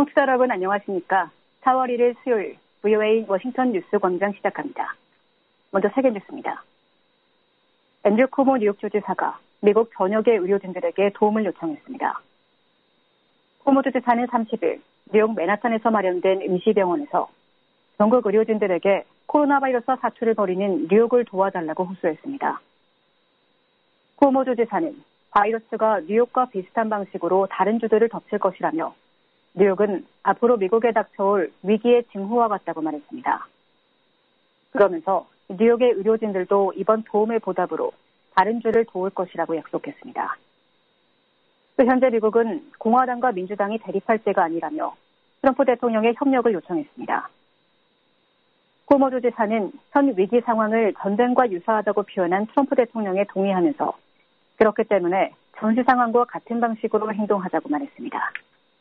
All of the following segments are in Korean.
청취자 여러분 안녕하십니까? 4월 1일 수요일 VOA 워싱턴 뉴스 광장 시작합니다. 먼저 세계 뉴스입니다. 앤드류 쿠모 뉴욕 주지사가 미국 전역의 의료진들에게 도움을 요청했습니다. 쿠모 주지사는 30일 뉴욕 맨하탄에서 마련된 임시병원에서 전국 의료진들에게 코로나 바이러스 사투를 벌이는 뉴욕을 도와달라고 호소했습니다. 쿠모 주지사는 바이러스가 뉴욕과 비슷한 방식으로 다른 주들을 덮칠 것이라며 뉴욕은 앞으로 미국에 닥쳐올 위기의 징후와 같다고 말했습니다. 그러면서 뉴욕의 의료진들도 이번 도움의 보답으로 다른 주를 도울 것이라고 약속했습니다. 또 현재 미국은 공화당과 민주당이 대립할 때가 아니라며 트럼프 대통령의 협력을 요청했습니다. 쿠모 주지사는 현 위기 상황을 전쟁과 유사하다고 표현한 트럼프 대통령에 동의하면서 그렇기 때문에 전시 상황과 같은 방식으로 행동하자고 말했습니다.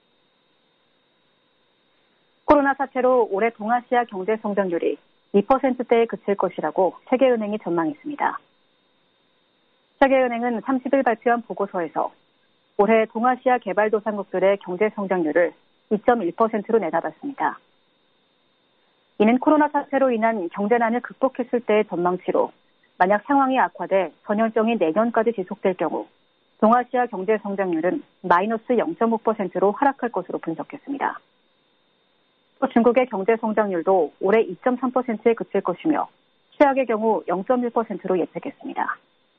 코로나 사태로 올해 동아시아 경제 성장률이 2%대에 그칠 것이라고 세계은행이 전망했습니다. 세계은행은 30일 발표한 보고서에서 올해 동아시아 개발도상국들의 경제 성장률을 2.1%로 내다봤습니다. 이는 코로나 사태로 인한 경제난을 극복했을 때의 전망치로 만약 상황이 악화돼 전염병이 내년까지 지속될 경우 동아시아 경제 성장률은 마이너스 0.5%로 하락할 것으로 분석했습니다. 또 중국의 경제 성장률도 올해 2.3%에 그칠 것이며 최악의 경우 0.1%로 예측했습니다.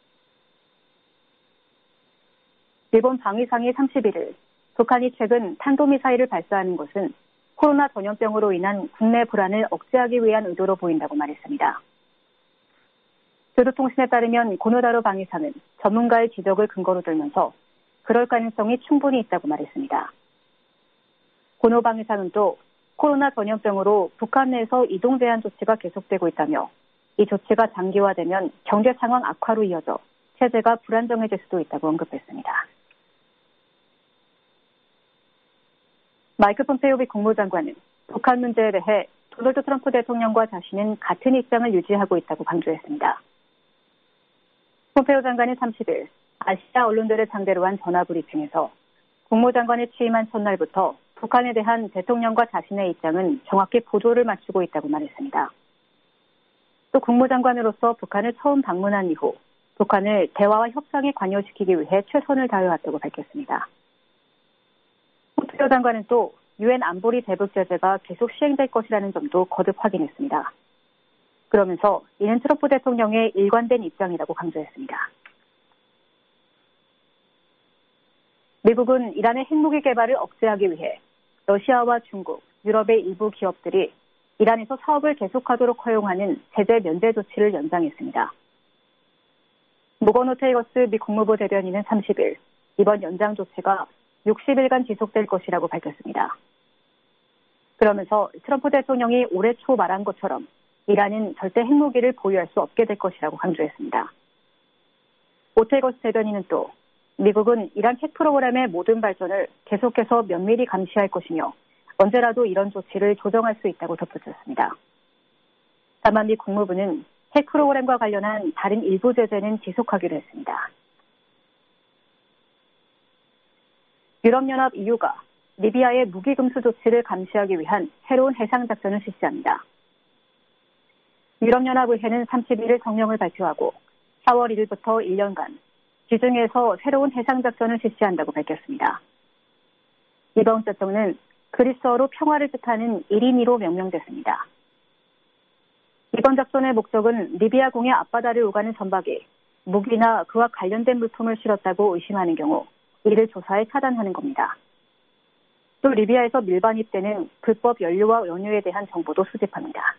일본 방위상이 31일 북한이 최근 탄도미사일을 발사하는 것은 코로나 전염병으로 인한 국내 불안을 억제하기 위한 의도로 보인다고 말했습니다. 교도통신에 따르면 고노다로 방위상은 전문가의 지적을 근거로 들면서 그럴 가능성이 충분히 있다고 말했습니다. 고노 방위상은 또 코로나 전염병으로 북한 내에서 이동 제한 조치가 계속되고 있다며 이 조치가 장기화되면 경제 상황 악화로 이어져 체제가 불안정해질 수도 있다고 언급했습니다. 마이크 폼페이오 미 국무장관은 북한 문제에 대해 도널드 트럼프 대통령과 자신은 같은 입장을 유지하고 있다고 강조했습니다. 폼페이오 장관은 30일 아시아 언론들을 상대로 한 전화브리핑에서 국무장관에 취임한 첫날부터 북한에 대한 대통령과 자신의 입장은 정확히 보조를 맞추고 있다고 말했습니다. 또 국무장관으로서 북한을 처음 방문한 이후 북한을 대화와 협상에 관여시키기 위해 최선을 다해왔다고 밝혔습니다. 폼페이오 장관은 또 유엔 안보리 대북 제재가 계속 시행될 것이라는 점도 거듭 확인했습니다. 그러면서 이는 트럼프 대통령의 일관된 입장이라고 강조했습니다. 미국은 이란의 핵무기 개발을 억제하기 위해 러시아와 중국, 유럽의 일부 기업들이 이란에서 사업을 계속하도록 허용하는 제재 면제 조치를 연장했습니다. 모건 오테이거스 미 국무부 대변인은 30일 이번 연장 조치가 60일간 지속될 것이라고 밝혔습니다. 그러면서 트럼프 대통령이 올해 초 말한 것처럼 이란은 절대 핵무기를 보유할 수 없게 될 것이라고 강조했습니다. 오테이거스 대변인은 또 미국은 이란 핵 프로그램의 모든 발전을 계속해서 면밀히 감시할 것이며 언제라도 이런 조치를 조정할 수 있다고 덧붙였습니다. 다만 미 국무부는 핵 프로그램과 관련한 다른 일부 제재는 지속하기로 했습니다. 유럽연합 EU가 리비아의 무기 금수 조치를 감시하기 위한 새로운 해상 작전을 실시합니다. 유럽연합의회는 31일 성명을 발표하고 4월 1일부터 1년간 지중해에서 새로운 해상작전을 실시한다고 밝혔습니다. 이번 작전은 그리스어로 평화를 뜻하는 1인 2로 명명됐습니다. 이번 작전의 목적은 리비아 공해 앞바다를 오가는 선박이 무기나 그와 관련된 물품을 실었다고 의심하는 경우 이를 조사해 차단하는 겁니다. 또 리비아에서 밀반입되는 불법 연료와 원유에 대한 정보도 수집합니다.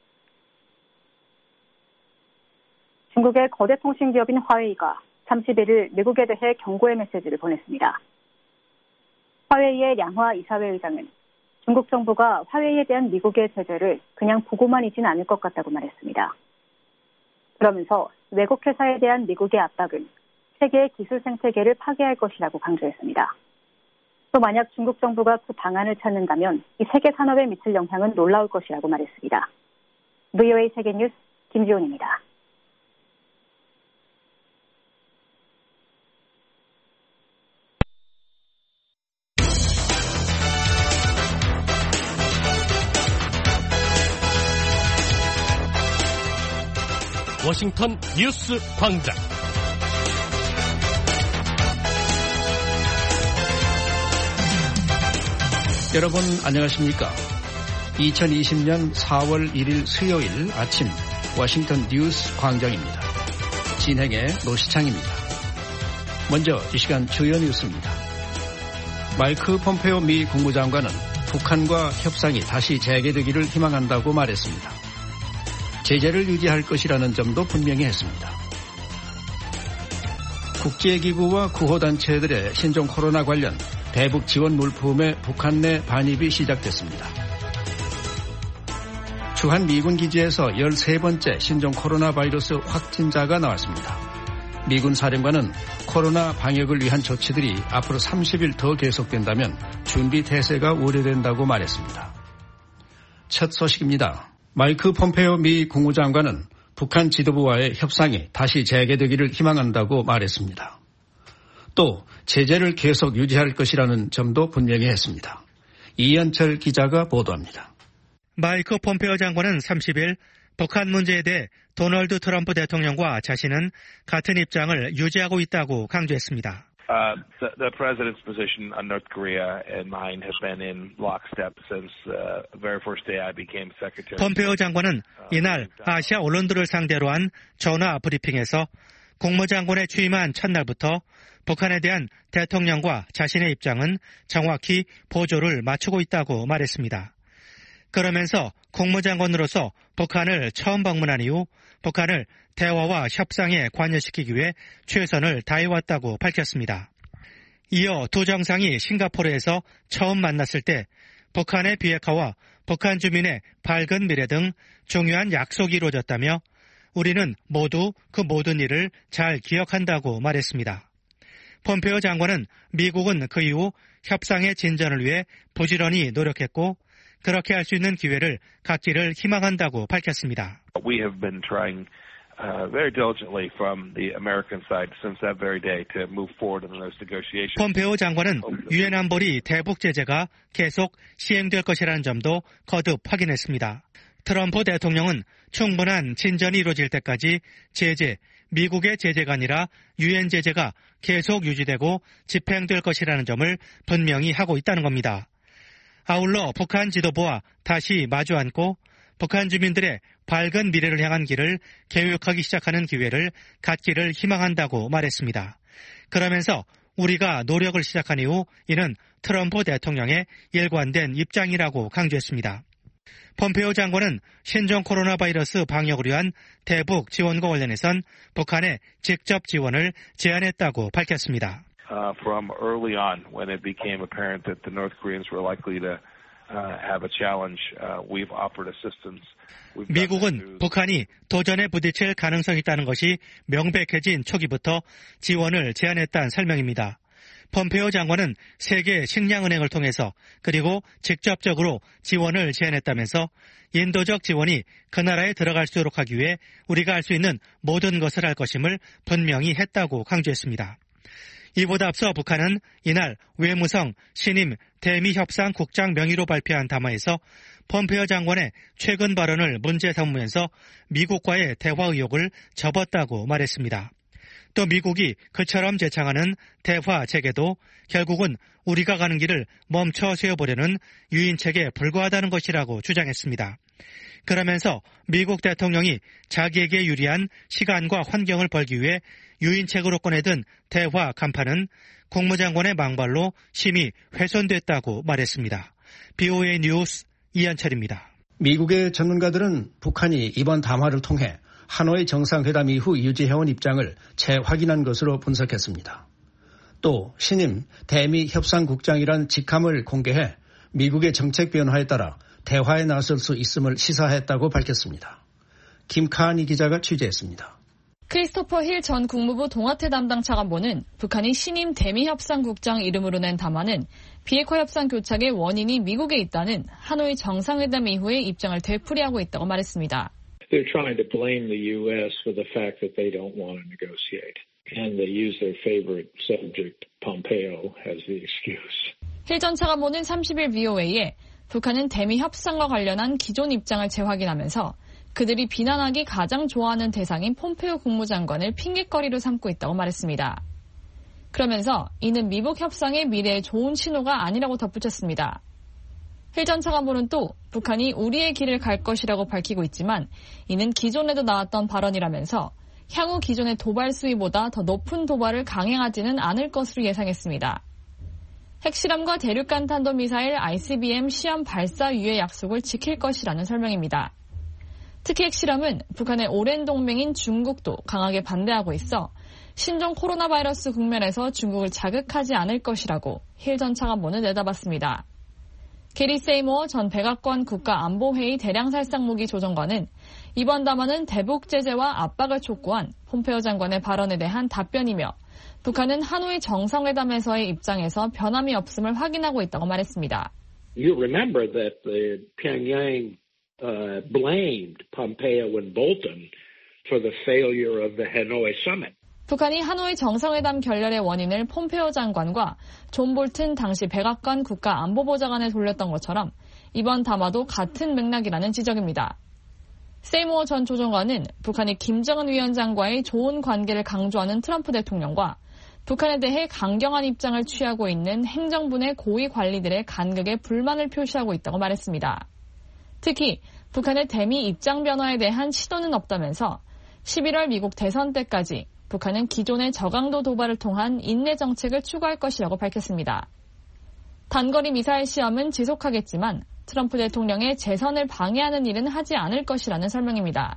중국의 거대 통신기업인 화웨이가 31일 미국에 대해 경고의 메시지를 보냈습니다. 화웨이의 량화 이사회 의장은 중국 정부가 화웨이에 대한 미국의 제재를 그냥 보고만 있진 않을 것 같다고 말했습니다. 그러면서 외국 회사에 대한 미국의 압박은 세계의 기술 생태계를 파괴할 것이라고 강조했습니다. 또 만약 중국 정부가 그 방안을 찾는다면 이 세계 산업에 미칠 영향은 놀라울 것이라고 말했습니다. VOA 세계뉴스 김지훈입니다. 워싱턴 뉴스 광장. 여러분 안녕하십니까? 2020년 4월 1일 수요일 아침 워싱턴 뉴스 광장입니다. 진행의 노시창입니다. 먼저 이 시간 주요 뉴스입니다. 마이크 폼페오 미 국무장관은 북한과 협상이 다시 재개되기를 희망한다고 말했습니다. 제재를 유지할 것이라는 점도 분명히 했습니다. 국제기구와 구호단체들의 신종 코로나 관련 대북 지원 물품의 북한 내 반입이 시작됐습니다. 주한 미군 기지에서 13번째 신종 코로나 바이러스 확진자가 나왔습니다. 미군 사령관은 코로나 방역을 위한 조치들이 앞으로 30일 더 계속된다면 준비 태세가 우려된다고 말했습니다. 첫 소식입니다. 마이크 폼페오 미 국무장관은 북한 지도부와의 협상이 다시 재개되기를 희망한다고 말했습니다. 또 제재를 계속 유지할 것이라는 점도 분명히 했습니다. 이현철 기자가 보도합니다. 마이크 폼페오 장관은 30일 북한 문제에 대해 도널드 트럼프 대통령과 자신은 같은 입장을 유지하고 있다고 강조했습니다. The president's position on North Korea and mine have been in lockstep since the very first day I became secretary. 폼페오 장관은 이날 아시아 언론들을 상대로 한 전화 브리핑에서 국무장관에 취임한 첫날부터 북한에 대한 대통령과 자신의 입장은 정확히 보조를 맞추고 있다고 말했습니다. 그러면서 국무장관으로서 북한을 처음 방문한 이후 북한을 대화와 협상에 관여시키기 위해 최선을 다해왔다고 밝혔습니다. 이어 두 정상이 싱가포르에서 처음 만났을 때 북한의 비핵화와 북한 주민의 밝은 미래 등 중요한 약속이 이루어졌다며 우리는 모두 그 모든 일을 잘 기억한다고 말했습니다. 폼페오 장관은 미국은 그 이후 협상의 진전을 위해 부지런히 노력했고 그렇게 할 수 있는 기회를 갖기를 희망한다고 밝혔습니다. We have been trying very diligently from the American side since that very day to move forward in those negotiations. 폼페오 장관은 유엔 안보리 대북 제재가 계속 시행될 것이라는 점도 거듭 확인했습니다. 트럼프 대통령은 충분한 진전이 이루어질 때까지 미국의 제재가 아니라 유엔 제재가 계속 유지되고 집행될 것이라는 점을 분명히 하고 있다는 겁니다. 아울러 북한 지도부와 다시 마주 앉고 북한 주민들의 밝은 미래를 향한 길을 계획하기 시작하는 기회를 갖기를 희망한다고 말했습니다. 그러면서 우리가 노력을 시작한 이후 이는 트럼프 대통령의 일관된 입장이라고 강조했습니다. 폼페오 장관은 신종 코로나 바이러스 방역을 위한 대북 지원과 관련해선 북한에 직접 지원을 제안했다고 밝혔습니다. From early on, when it became apparent that the North Koreans were likely to have a challenge, we've offered assistance. 미국은 북한이 도전에 부딪힐 가능성이 있다는 것이 명백해진 초기부터 지원을 제안했다는 설명입니다. 폼페오 장관은 세계 식량은행을 통해서 그리고 직접적으로 지원을 제안했다면서 인도적 지원이 그 나라에 들어갈 수 있도록 하기 위해 우리가 할 수 있는 모든 것을 할 것임을 분명히 했다고 강조했습니다. 이보다 앞서 북한은 이날 외무성 신임 대미협상국장 명의로 발표한 담화에서 폼페오 장관의 최근 발언을 문제 삼으면서 미국과의 대화 의욕을 접었다고 말했습니다. 또 미국이 그처럼 제창하는 대화 재개도 결국은 우리가 가는 길을 멈춰 세워보려는 유인책에 불과하다는 것이라고 주장했습니다. 그러면서 미국 대통령이 자기에게 유리한 시간과 환경을 벌기 위해 유인책으로 꺼내든 대화 간판은 국무장관의 망발로 심히 훼손됐다고 말했습니다. BOA 뉴스 이한철입니다. 미국의 전문가들은 북한이 이번 담화를 통해 하노이 정상회담 이후 유지해온 입장을 재확인한 것으로 분석했습니다. 또 신임 대미협상국장이란 직함을 공개해 미국의 정책 변화에 따라 대화에 나설 수 있음을 시사했다고 밝혔습니다. 김카니 기자가 취재했습니다. 크리스토퍼 힐 전 국무부 동아태 담당 차관보는 북한이 신임 대미협상국장 이름으로 낸 담화는 비핵화 협상 교착의 원인이 미국에 있다는 하노이 정상회담 이후의 입장을 되풀이하고 있다고 말했습니다. They're trying to blame the U.S. for the fact that they don't want to negotiate. And they use their favorite subject, Pompeo, as the excuse. 힐 전 차관보는 30일 VOA에 북한은 대미 협상과 관련한 기존 입장을 재확인하면서 그들이 비난하기 가장 좋아하는 대상인 폼페오 국무장관을 핑계거리로 삼고 있다고 말했습니다. 그러면서 이는 미북 협상의 미래에 좋은 신호가 아니라고 덧붙였습니다. 힐 전 차관보는 또 북한이 우리의 길을 갈 것이라고 밝히고 있지만 이는 기존에도 나왔던 발언이라면서 향후 기존의 도발 수위보다 더 높은 도발을 강행하지는 않을 것으로 예상했습니다. 핵실험과 대륙간 탄도미사일 ICBM 시험 발사 유예 약속을 지킬 것이라는 설명입니다. 특히 핵실험은 북한의 오랜 동맹인 중국도 강하게 반대하고 있어 신종 코로나 바이러스 국면에서 중국을 자극하지 않을 것이라고 힐 전 차관보는 내다봤습니다. 게리 세이모어 전 백악관 국가안보회의 대량살상무기 조정관은 이번 담화는 대북 제재와 압박을 촉구한 폼페오 장관의 발언에 대한 답변이며 북한은 하노이 정상회담에서의 입장에서 변함이 없음을 확인하고 있다고 말했습니다. You remember that the Pyongyang blamed Pompeo and Bolton for the failure of the Hanoi summit. 북한이 하노이 정상회담 결렬의 원인을 폼페오 장관과 존 볼튼 당시 백악관 국가안보보좌관에 돌렸던 것처럼 이번 담화도 같은 맥락이라는 지적입니다. 세이모어 전 조정관은 북한이 김정은 위원장과의 좋은 관계를 강조하는 트럼프 대통령과 북한에 대해 강경한 입장을 취하고 있는 행정부 내 고위 관리들의 간극에 불만을 표시하고 있다고 말했습니다. 특히 북한의 대미 입장 변화에 대한 시도는 없다면서 11월 미국 대선 때까지 북한은 기존의 저강도 도발을 통한 인내 정책을 추구할 것이라고 밝혔습니다. 단거리 미사일 시험은 지속하겠지만 트럼프 대통령의 재선을 방해하는 일은 하지 않을 것이라는 설명입니다.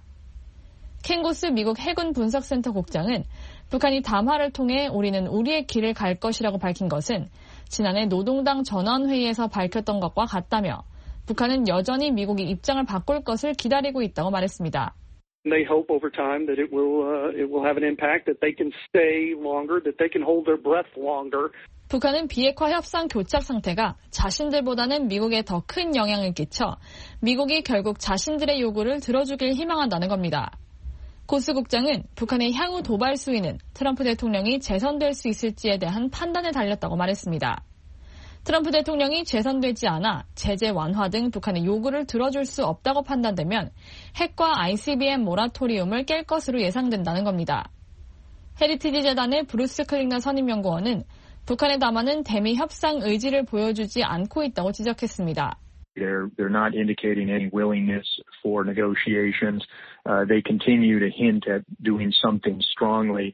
켄 고스 미국 해군 분석센터 국장은 북한이 담화를 통해 우리는 우리의 길을 갈 것이라고 밝힌 것은 지난해 노동당 전원회의에서 밝혔던 것과 같다며 북한은 여전히 미국이 입장을 바꿀 것을 기다리고 있다고 말했습니다. They hope over time that it will have an impact, that they can stay longer, that they can hold their breath longer. 북한은 비핵화 협상 교착 상태가 자신들보다는 미국에 더 큰 영향을 끼쳐 미국이 결국 자신들의 요구를 들어주길 희망한다는 겁니다. 고스 국장은 북한의 향후 도발 수위는 트럼프 대통령이 재선될 수 있을지에 대한 판단에 달렸다고 말했습니다. 트럼프 대통령이 재선되지 않아 제재 완화 등 북한의 요구를 들어줄 수 없다고 판단되면 핵과 ICBM 모라토리움을 깰 것으로 예상된다는 겁니다. 헤리티지 재단의 브루스 클링너 선임연구원은 북한의 담화는 대미 협상 의지를 보여주지 않고 있다고 지적했습니다. They're not indicating any willingness for negotiations. They continue to hint at doing something strongly.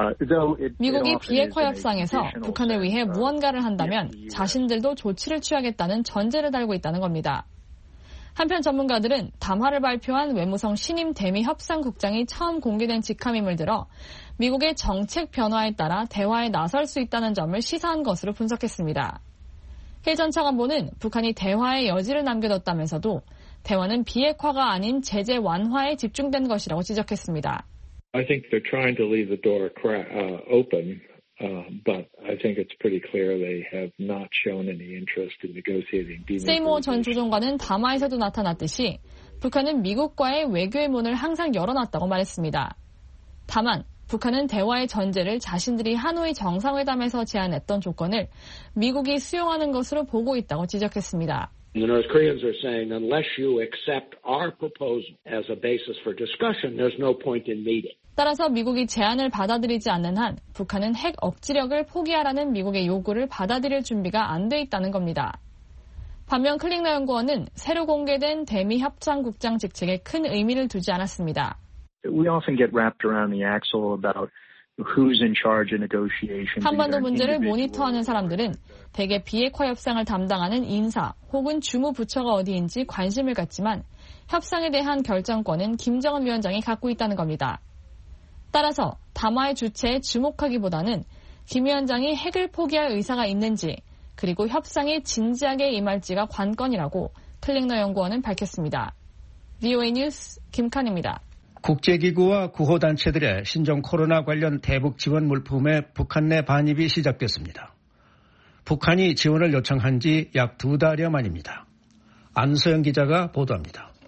미국이 비핵화 협상에서 북한을 위해 무언가를 한다면 자신들도 조치를 취하겠다는 전제를 달고 있다는 겁니다. 한편 전문가들은 담화를 발표한 외무성 신임 대미 협상국장이 처음 공개된 직함임을 들어 미국의 정책 변화에 따라 대화에 나설 수 있다는 점을 시사한 것으로 분석했습니다. 힐 전 차관보는 북한이 대화의 여지를 남겨뒀다면서도 대화는 비핵화가 아닌 제재 완화에 집중된 것이라고 지적했습니다. I think they're trying to leave the door open, but I think it's pretty clear they have not shown any interest in negotiating. 세이모어 전 조정관은 담화에서도 나타났듯이 북한은 미국과의 외교의 문을 항상 열어놨다고 말했습니다. 다만 북한은 대화의 전제를 자신들이 하노이 정상회담에서 제안했던 조건을 미국이 수용하는 것으로 보고 있다고 지적했습니다. The North Koreans are saying unless you accept our proposal as a basis for discussion, there's no point in meeting. 따라서 미국이 제안을 받아들이지 않는 한 북한은 핵 억지력을 포기하라는 미국의 요구를 받아들일 준비가 안 돼 있다는 겁니다. 반면 클링너 연구원은 새로 공개된 대미 협상국장 직책에 큰 의미를 두지 않았습니다. We often get wrapped around the axle about who's in charge of negotiations. 한반도 문제를 모니터하는 사람들은 대개 비핵화 협상을 담당하는 인사 혹은 주무부처가 어디인지 관심을 갖지만 협상에 대한 결정권은 김정은 위원장이 갖고 있다는 겁니다. 따라서 담화의 주체에 주목하기보다는 김 위원장이 핵을 포기할 의사가 있는지 그리고 협상에 진지하게 임할지가 관건이라고 클링너 연구원은 밝혔습니다. VOA 뉴스 김칸입니다. 국제기구와 구호단체들의 신종 코로나 관련 대북 지원 물품의 북한 내 반입이 시작됐습니다. 북한이 지원을 요청한 지 약 2달여 만입니다. 안소영 기자가 보도합니다.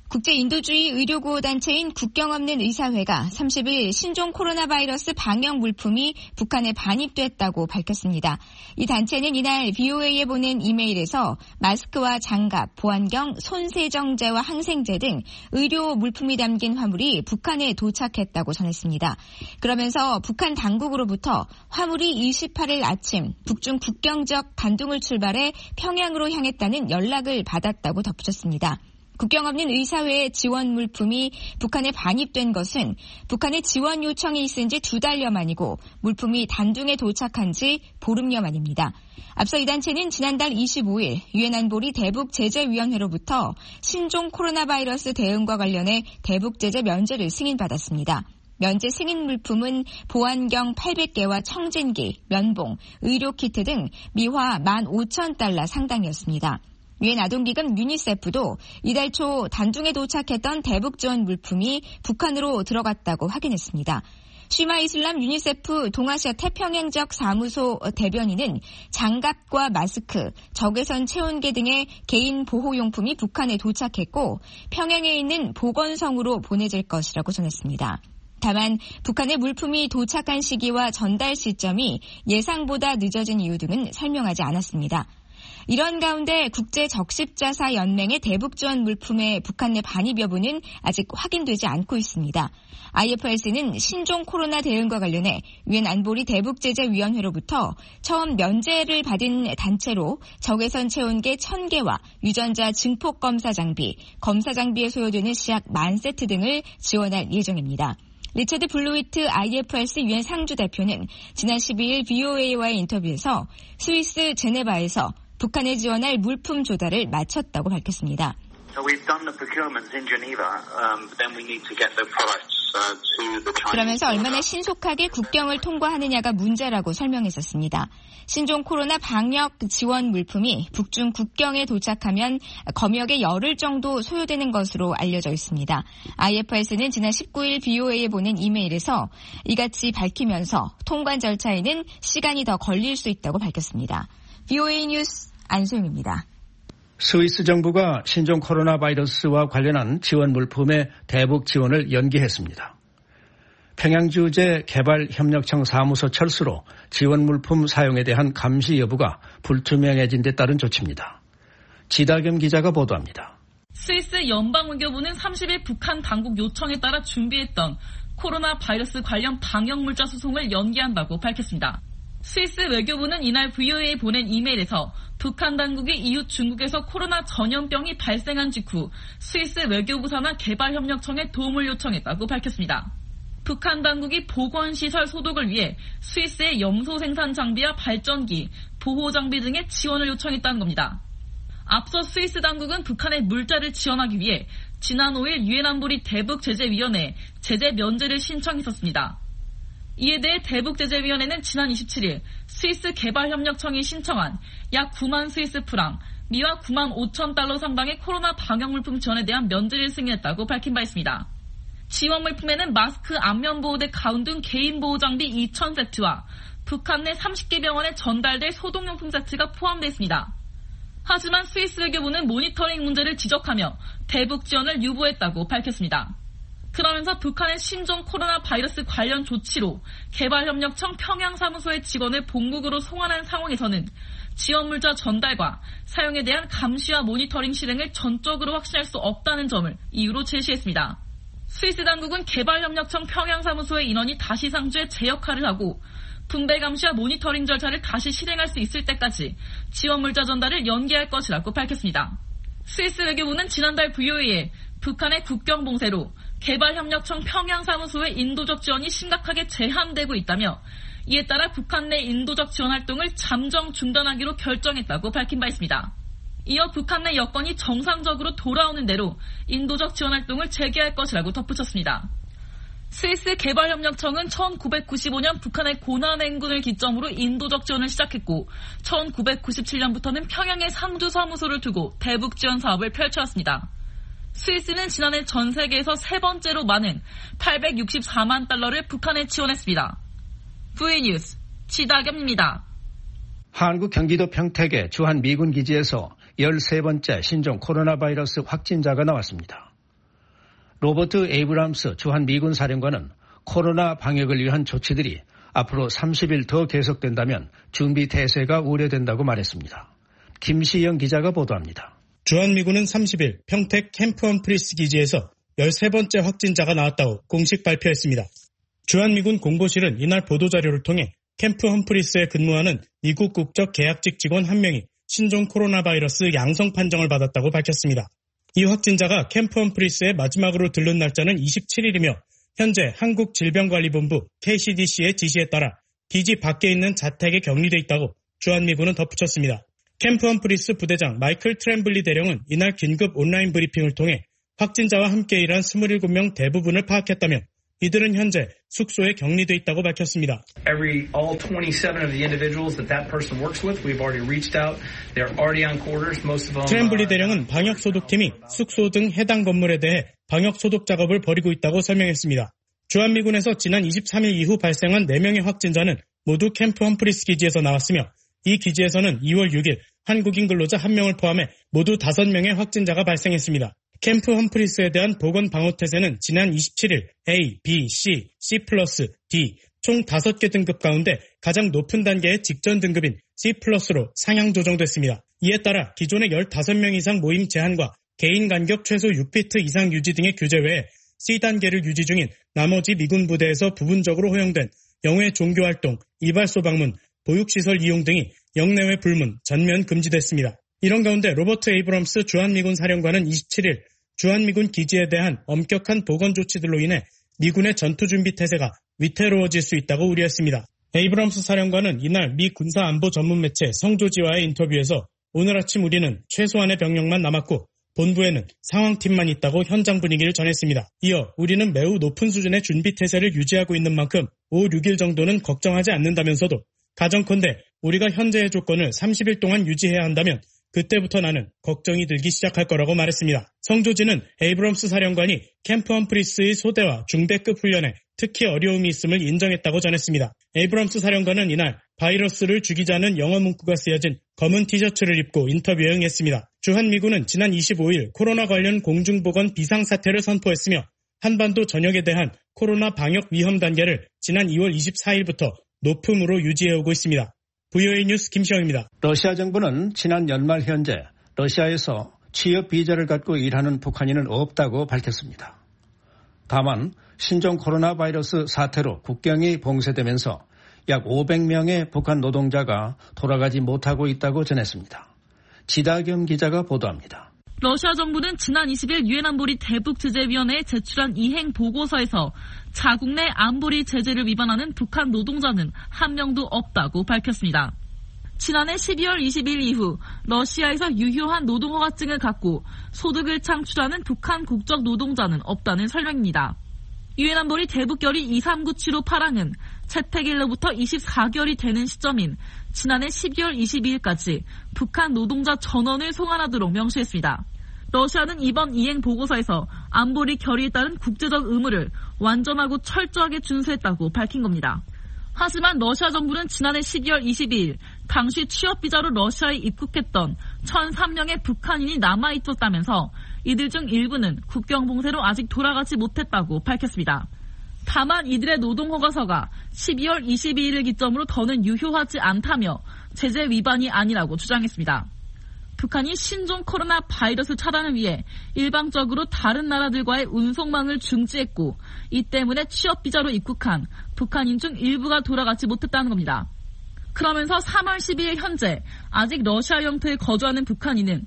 국제인도주의 의료구호단체인 국경 없는 의사회가 30일 신종 코로나 바이러스 방역 물품이 북한에 반입됐다고 밝혔습니다. 이 단체는 이날 BOA에 보낸 이메일에서 마스크와 장갑, 보안경, 손세정제와 항생제 등 의료 물품이 담긴 화물이 북한에 도착했다고 전했습니다. 그러면서 북한 당국으로부터 화물이 28일 아침 북중 국경적 단둥을 출발해 평양으로 향했다는 연락을 받았다고 덧붙였습니다. 국경 없는 의사회의 지원 물품이 북한에 반입된 것은 북한의 지원 요청이 있은 지 2달여 만이고 물품이 단둥에 도착한 지 보름여 만입니다. 앞서 이 단체는 지난달 25일 유엔 안보리 대북제재위원회로부터 신종 코로나 바이러스 대응과 관련해 대북제재 면제를 승인받았습니다. 면제 승인 물품은 보안경 800개와 청진기, 면봉, 의료키트 등 미화 15,000달러 상당이었습니다. 유엔 아동기금 유니세프도 이달 초 단둥에 도착했던 대북 지원 물품이 북한으로 들어갔다고 확인했습니다. 쉬마 이슬람 유니세프 동아시아 태평양적 사무소 대변인은 장갑과 마스크, 적외선 체온계 등의 개인 보호용품이 북한에 도착했고 평양에 있는 보건성으로 보내질 것이라고 전했습니다. 다만 북한의 물품이 도착한 시기와 전달 시점이 예상보다 늦어진 이유 등은 설명하지 않았습니다. 이런 가운데 국제적십자사연맹의 대북 지원 물품의 북한 내 반입 여부는 아직 확인되지 않고 있습니다. IFRC는 신종 코로나 대응과 관련해 유엔 안보리 대북제재위원회로부터 처음 면제를 받은 단체로 적외선 체온계 1,000개와 유전자 증폭 검사 장비, 검사 장비에 소요되는 시약 10,000세트 등을 지원할 예정입니다. 리처드 블루위트 IFRC 유엔 상주 대표는 지난 12일 BOA와의 인터뷰에서 스위스 제네바에서 북한에 지원할 물품 조달을 마쳤다고 밝혔습니다. 그러면서 얼마나 신속하게 국경을 통과하느냐가 문제라고 설명했었습니다. 신종 코로나 방역 지원 물품이 북중 국경에 도착하면 검역의 열흘 정도 소요되는 것으로 알려져 있습니다. IFRC는 지난 19일 BOA에 보낸 이메일에서 이같이 밝히면서 통관 절차에는 시간이 더 걸릴 수 있다고 밝혔습니다. BOA 뉴스 안소영입니다. 스위스 정부가 신종 코로나 바이러스와 관련한 지원 물품의 대북 지원을 연기했습니다. 평양주재 개발협력청 사무소 철수로 지원 물품 사용에 대한 감시 여부가 불투명해진 데 따른 조치입니다. 지다겸 기자가 보도합니다. 스위스 연방외교부는 30일 북한 당국 요청에 따라 준비했던 코로나 바이러스 관련 방역 물자 수송을 연기한다고 밝혔습니다. 스위스 외교부는 이날 VOA에 보낸 이메일에서 북한 당국이 이웃 중국에서 코로나 전염병이 발생한 직후 스위스 외교부 산하 개발협력청에 도움을 요청했다고 밝혔습니다. 북한 당국이 보건시설 소독을 위해 스위스의 염소 생산 장비와 발전기, 보호장비 등의 지원을 요청했다는 겁니다. 앞서 스위스 당국은 북한의 물자를 지원하기 위해 지난 5일 유엔 안보리 대북제재위원회에 제재 면제를 신청했었습니다. 이에 대해 대북제재위원회는 지난 27일 스위스 개발협력청이 신청한 약 9만 스위스 프랑, 미화 9만 5천 달러 상당의 코로나 방역 물품 지원에 대한 면제를 승인했다고 밝힌 바 있습니다. 지원 물품에는 마스크, 안면보호대, 가운 등 개인 보호장비 2,000세트와 북한 내 30개 병원에 전달될 소독용품 세트가 포함되어 있습니다. 하지만 스위스 외교부는 모니터링 문제를 지적하며 대북 지원을 유보했다고 밝혔습니다. 그러면서 북한의 신종 코로나 바이러스 관련 조치로 개발협력청 평양사무소의 직원을 본국으로 송환한 상황에서는 지원 물자 전달과 사용에 대한 감시와 모니터링 실행을 전적으로 확신할 수 없다는 점을 이유로 제시했습니다. 스위스 당국은 개발협력청 평양사무소의 인원이 다시 상주해 재역할을 하고 분배 감시와 모니터링 절차를 다시 실행할 수 있을 때까지 지원 물자 전달을 연기할 것이라고 밝혔습니다. 스위스 외교부는 지난달 VOA에 북한의 국경 봉쇄로 개발협력청 평양사무소의 인도적 지원이 심각하게 제한되고 있다며 이에 따라 북한 내 인도적 지원 활동을 잠정 중단하기로 결정했다고 밝힌 바 있습니다. 이어 북한 내 여건이 정상적으로 돌아오는 대로 인도적 지원 활동을 재개할 것이라고 덧붙였습니다. 스위스 개발협력청은 1995년 북한의 고난 행군을 기점으로 인도적 지원을 시작했고 1997년부터는 평양에 상주 사무소를 두고 대북 지원 사업을 펼쳐왔습니다. 스위스는 지난해 전 세계에서 세 번째로 많은 864만 달러를 북한에 지원했습니다. VOA 뉴스 지다겸입니다. 한국 경기도 평택의 주한 미군 기지에서 13번째 신종 코로나 바이러스 확진자가 나왔습니다. 로버트 에이브람스 주한미군 사령관은 코로나 방역을 위한 조치들이 앞으로 30일 더 계속된다면 준비 태세가 우려된다고 말했습니다. 김시영 기자가 보도합니다. 주한미군은 30일 평택 캠프 험프리스 기지에서 13번째 확진자가 나왔다고 공식 발표했습니다. 주한미군 공보실은 이날 보도자료를 통해 캠프 험프리스에 근무하는 미국 국적 계약직 직원 1명이 신종 코로나 바이러스 양성 판정을 받았다고 밝혔습니다. 이 확진자가 캠프 험프리스에 마지막으로 들른 날짜는 27일이며 현재 한국질병관리본부 KCDC의 지시에 따라 기지 밖에 있는 자택에 격리돼 있다고 주한미군은 덧붙였습니다. 캠프 험프리스 부대장 마이클 트램블리 대령은 이날 긴급 온라인 브리핑을 통해 확진자와 함께 일한 27명 대부분을 파악했다며 이들은 현재 숙소에 격리돼 있다고 밝혔습니다. All 27 of the individuals that person works with, we've already reached out. They're already on quarters. Most of them. 트램블리 대령은 방역 소독팀이 숙소 등 해당 건물에 대해 방역 소독 작업을 벌이고 있다고 설명했습니다. 주한미군에서 지난 23일 이후 발생한 4명의 확진자는 모두 캠프 험프리스 기지에서 나왔으며 이 기지에서는 2월 6일 한국인 근로자 1명을 포함해 모두 5명의 확진자가 발생했습니다. 캠프 험프리스에 대한 보건 방호 태세는 지난 27일 A, B, C, C+, D 총 5개 등급 가운데 가장 높은 단계의 직전 등급인 C+로 상향 조정됐습니다. 이에 따라 기존의 15명 이상 모임 제한과 개인 간격 최소 6피트 이상 유지 등의 규제 외에 C단계를 유지 중인 나머지 미군 부대에서 부분적으로 허용된 영외 종교활동, 이발소 방문, 보육시설 이용 등이 영내외 불문, 전면 금지됐습니다. 이런 가운데 로버트 에이브럼스 주한미군 사령관은 27일 주한미군 기지에 대한 엄격한 보건 조치들로 인해 미군의 전투준비 태세가 위태로워질 수 있다고 우려했습니다. 에이브럼스 사령관은 이날 미 군사안보 전문 매체 성조지와의 인터뷰에서 오늘 아침 우리는 최소한의 병력만 남았고 본부에는 상황팀만 있다고 현장 분위기를 전했습니다. 이어 우리는 매우 높은 수준의 준비 태세를 유지하고 있는 만큼 5, 6일 정도는 걱정하지 않는다면서도 가정컨대 우리가 현재의 조건을 30일 동안 유지해야 한다면 그때부터 나는 걱정이 들기 시작할 거라고 말했습니다. 성조지는 에이브럼스 사령관이 캠프 험프리스의 소대와 중대급 훈련에 특히 어려움이 있음을 인정했다고 전했습니다. 에이브럼스 사령관은 이날 바이러스를 죽이자는 영어 문구가 쓰여진 검은 티셔츠를 입고 인터뷰에 응했습니다. 주한미군은 지난 25일 코로나 관련 공중보건 비상사태를 선포했으며 한반도 전역에 대한 코로나 방역 위험 단계를 지난 2월 24일부터 높음으로 유지해오고 있습니다. VOA 뉴스 김시영입니다. 러시아 정부는 지난 연말 현재 러시아에서 취업 비자를 갖고 일하는 북한인은 없다고 밝혔습니다. 다만 신종 코로나 바이러스 사태로 국경이 봉쇄되면서 약 500명의 북한 노동자가 돌아가지 못하고 있다고 전했습니다. 지다겸 기자가 보도합니다. 러시아 정부는 지난 20일 유엔 안보리 대북제재위원회에 제출한 이행 보고서에서 자국 내 안보리 제재를 위반하는 북한 노동자는 한 명도 없다고 밝혔습니다. 지난해 12월 20일 이후 러시아에서 유효한 노동허가증을 갖고 소득을 창출하는 북한 국적 노동자는 없다는 설명입니다. 유엔 안보리 대북결의 2397호 8항은 채택일로부터 24개월이 되는 시점인 지난해 12월 22일까지 북한 노동자 전원을 송환하도록 명시했습니다. 러시아는 이번 이행 보고서에서 안보리 결의에 따른 국제적 의무를 완전하고 철저하게 준수했다고 밝힌 겁니다. 하지만 러시아 정부는 지난해 12월 22일 당시 취업비자로 러시아에 입국했던 1,003명의 북한인이 남아있었다면서 이들 중 일부는 국경 봉쇄로 아직 돌아가지 못했다고 밝혔습니다. 다만 이들의 노동허가서가 12월 22일을 기점으로 더는 유효하지 않다며 제재 위반이 아니라고 주장했습니다. 북한이 신종 코로나 바이러스 차단을 위해 일방적으로 다른 나라들과의 운송망을 중지했고 이 때문에 취업비자로 입국한 북한인 중 일부가 돌아가지 못했다는 겁니다. 그러면서 3월 12일 현재 아직 러시아 영토에 거주하는 북한인은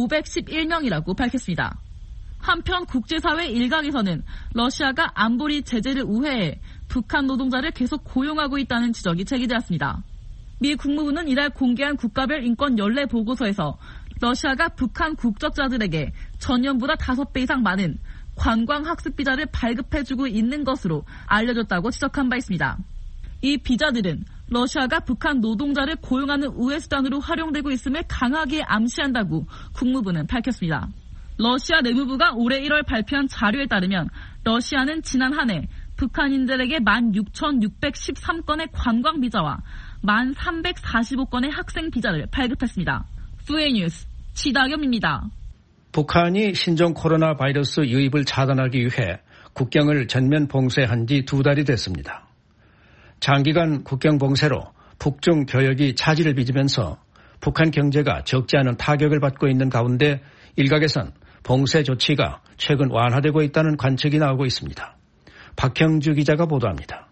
511명이라고 밝혔습니다. 한편 국제사회 일각에서는 러시아가 안보리 제재를 우회해 북한 노동자를 계속 고용하고 있다는 지적이 제기되었습니다. 미 국무부는 이날 공개한 국가별 인권 연례 보고서에서 러시아가 북한 국적자들에게 전년보다 5배 이상 많은 관광학습 비자를 발급해주고 있는 것으로 알려졌다고 지적한 바 있습니다. 이 비자들은 러시아가 북한 노동자를 고용하는 우회 수단으로 활용되고 있음을 강하게 암시한다고 국무부는 밝혔습니다. 러시아 내무부가 올해 1월 발표한 자료에 따르면 러시아는 지난 한 해 북한인들에게 16,613건의 관광 비자와 1,345건의 학생 비자를 발급했습니다. VOA 뉴스 지다겸입니다. 북한이 신종 코로나 바이러스 유입을 차단하기 위해 국경을 전면 봉쇄한 지 2달이 됐습니다. 장기간 국경 봉쇄로 북중 교역이 차질을 빚으면서 북한 경제가 적지 않은 타격을 받고 있는 가운데 일각에선 봉쇄 조치가 최근 완화되고 있다는 관측이 나오고 있습니다. 박형주 기자가 보도합니다.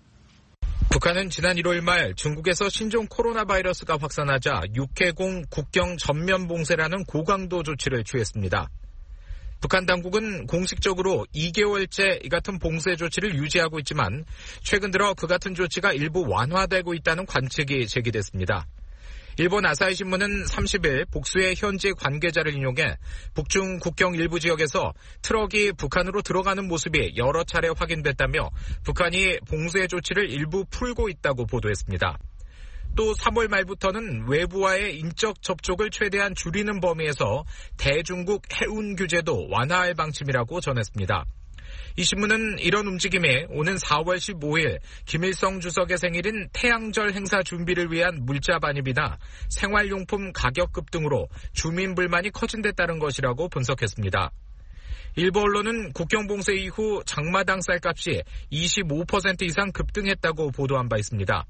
북한은 지난 1월 말 중국에서 신종 코로나 바이러스가 확산하자 육해공 국경 전면 봉쇄라는 고강도 조치를 취했습니다. 북한 당국은 공식적으로 2개월째 이 같은 봉쇄 조치를 유지하고 있지만 최근 들어 그 같은 조치가 일부 완화되고 있다는 관측이 제기됐습니다. 일본 아사히 신문은 30일 복수의 현지 관계자를 인용해 북중 국경 일부 지역에서 트럭이 북한으로 들어가는 모습이 여러 차례 확인됐다며 북한이 봉쇄 조치를 일부 풀고 있다고 보도했습니다. 또 3월 말부터는 외부와의 인적 접촉을 최대한 줄이는 범위에서 대중국 해운 규제도 완화할 방침이라고 전했습니다. 이 신문은 이런 움직임이 오는 4월 15일 김일성 주석의 생일인 태양절 행사 준비를 위한 물자 반입이나 생활용품 가격급 등으로 주민 불만이 커진 데 따른 것이라고 분석했습니다. 일부 언론은 국경 봉쇄 이후 장마당 쌀값이 25% 이상 급등했다고 보도한 바 있습니다.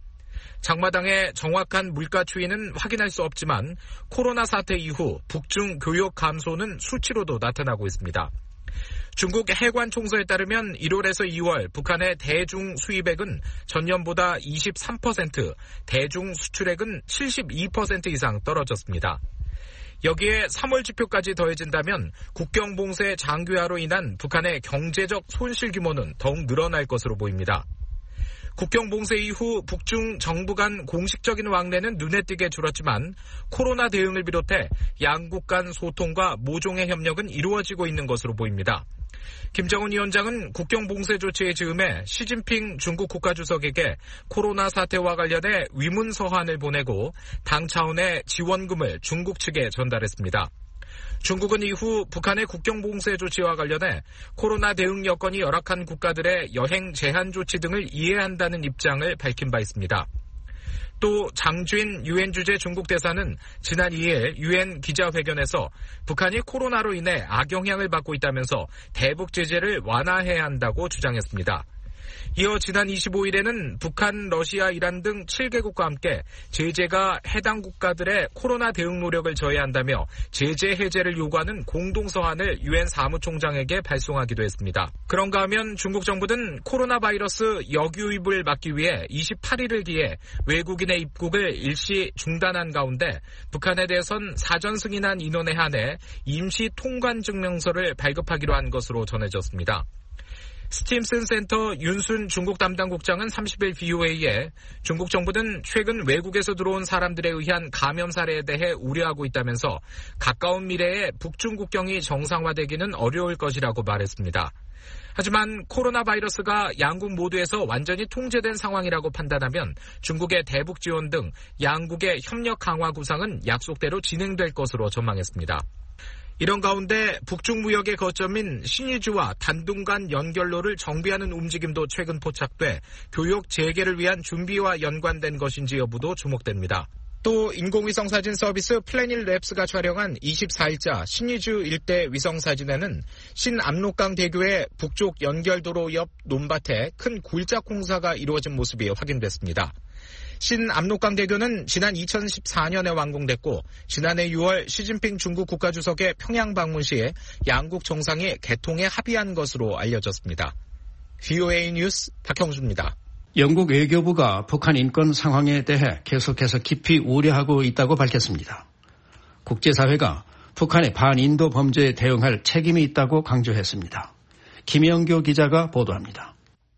장마당의 정확한 물가 추이는 확인할 수 없지만 코로나 사태 이후 북중 교역 감소는 수치로도 나타나고 있습니다. 중국 해관 총서에 따르면 1월에서 2월 북한의 대중 수입액은 전년보다 23%, 대중 수출액은 72% 이상 떨어졌습니다. 여기에 3월 지표까지 더해진다면 국경 봉쇄 장기화로 인한 북한의 경제적 손실 규모는 더욱 늘어날 것으로 보입니다. 국경 봉쇄 이후 북중 정부 간 공식적인 왕래는 눈에 띄게 줄었지만 코로나 대응을 비롯해 양국 간 소통과 모종의 협력은 이루어지고 있는 것으로 보입니다. 김정은 위원장은 국경 봉쇄 조치의 즈음에 시진핑 중국 국가주석에게 코로나 사태와 관련해 위문 서한을 보내고 당 차원의 지원금을 중국 측에 전달했습니다. 중국은 이후 북한의 국경 봉쇄 조치와 관련해 코로나 대응 여건이 열악한 국가들의 여행 제한 조치 등을 이해한다는 입장을 밝힌 바 있습니다. 또 장쥔 유엔 주재 중국 대사는 지난 2일 유엔 기자회견에서 북한이 코로나로 인해 악영향을 받고 있다면서 대북 제재를 완화해야 한다고 주장했습니다. 이어 지난 25일에는 북한, 러시아, 이란 등 7개국과 함께 제재가 해당 국가들의 코로나 대응 노력을 저해한다며 제재 해제를 요구하는 공동서한을 유엔 사무총장에게 발송하기도 했습니다. 그런가 하면 중국 정부는 코로나 바이러스 역유입을 막기 위해 28일을 기해 외국인의 입국을 일시 중단한 가운데 북한에 대해선 사전 승인한 인원에 한해 임시 통관 증명서를 발급하기로 한 것으로 전해졌습니다. 스팀슨 센터 윤순 중국 담당 국장은 30일 VOA에 중국 정부는 최근 외국에서 들어온 사람들에 의한 감염 사례에 대해 우려하고 있다면서 가까운 미래에 북중 국경이 정상화되기는 어려울 것이라고 말했습니다. 하지만 코로나 바이러스가 양국 모두에서 완전히 통제된 상황이라고 판단하면 중국의 대북 지원 등 양국의 협력 강화 구상은 약속대로 진행될 것으로 전망했습니다. 이런 가운데 북중 무역의 거점인 신의주와 단둥 간 연결로를 정비하는 움직임도 최근 포착돼 교역 재개를 위한 준비와 연관된 것인지 여부도 주목됩니다. 또 인공위성 사진 서비스 플래닛랩스가 촬영한 24일자 신의주 일대 위성사진에는 신압록강 대교의 북쪽 연결도로 옆 논밭에 큰 굴작 공사가 이루어진 모습이 확인됐습니다. 신압록강 대교는 지난 2014년에 완공됐고 지난해 6월 시진핑 중국 국가주석의 평양 방문 시에 양국 정상이 개통에 합의한 것으로 알려졌습니다. VOA 뉴스 박형주입니다. 영국 외교부가 북한 인권 상황에 대해 계속해서 깊이 우려하고 있다고 밝혔습니다. 국제사회가 북한의 반인도 범죄에 대응할 책임이 있다고 강조했습니다. 김영교 기자가 보도합니다.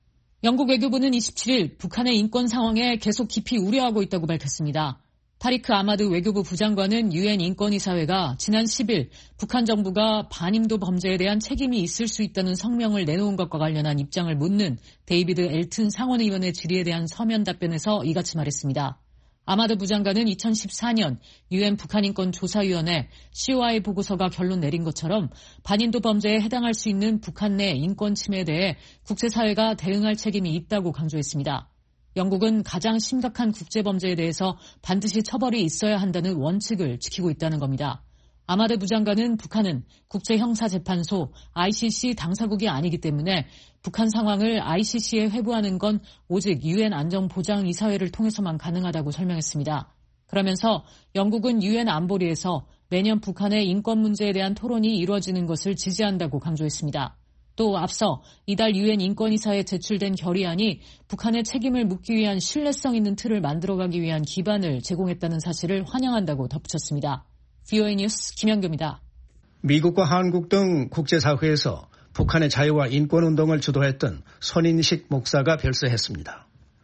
영국 외교부는 27일 북한의 인권 상황에 계속 깊이 우려하고 있다고 밝혔습니다. 타리크 아마드 외교부 부장관은 유엔 인권이사회가 지난 10일 북한 정부가 반인도 범죄에 대한 책임이 있을 수 있다는 성명을 내놓은 것과 관련한 입장을 묻는 데이비드 엘튼 상원의원의 질의에 대한 서면 답변에서 이같이 말했습니다. 아마드 부장관은 2014년 유엔 북한인권조사위원회 COI 보고서가 결론 내린 것처럼 반인도 범죄에 해당할 수 있는 북한 내 인권 침해에 대해 국제사회가 대응할 책임이 있다고 강조했습니다. 영국은 가장 심각한 국제범죄에 대해서 반드시 처벌이 있어야 한다는 원칙을 지키고 있다는 겁니다. 아마데 부장관은 북한은 국제형사재판소 ICC 당사국이 아니기 때문에 북한 상황을 ICC에 회부하는 건 오직 UN 안전보장이사회를 통해서만 가능하다고 설명했습니다. 그러면서 영국은 UN 안보리에서 매년 북한의 인권 문제에 대한 토론이 이루어지는 것을 지지한다고 강조했습니다. 또 앞서 이달 UN 인권이사에 제출된 결의안이 북한의 책임을 묻기 위한 신뢰성 있는 틀을 만들어가기 위한 기반을 제공했다는 사실을 환영한다고 덧붙였습니다. VOA 뉴스 김현규입니다. 미국과 한국 등 국제사회에서 북한의 자유와 인권운동을 주도했던 손인식 목사가 별세했습니다.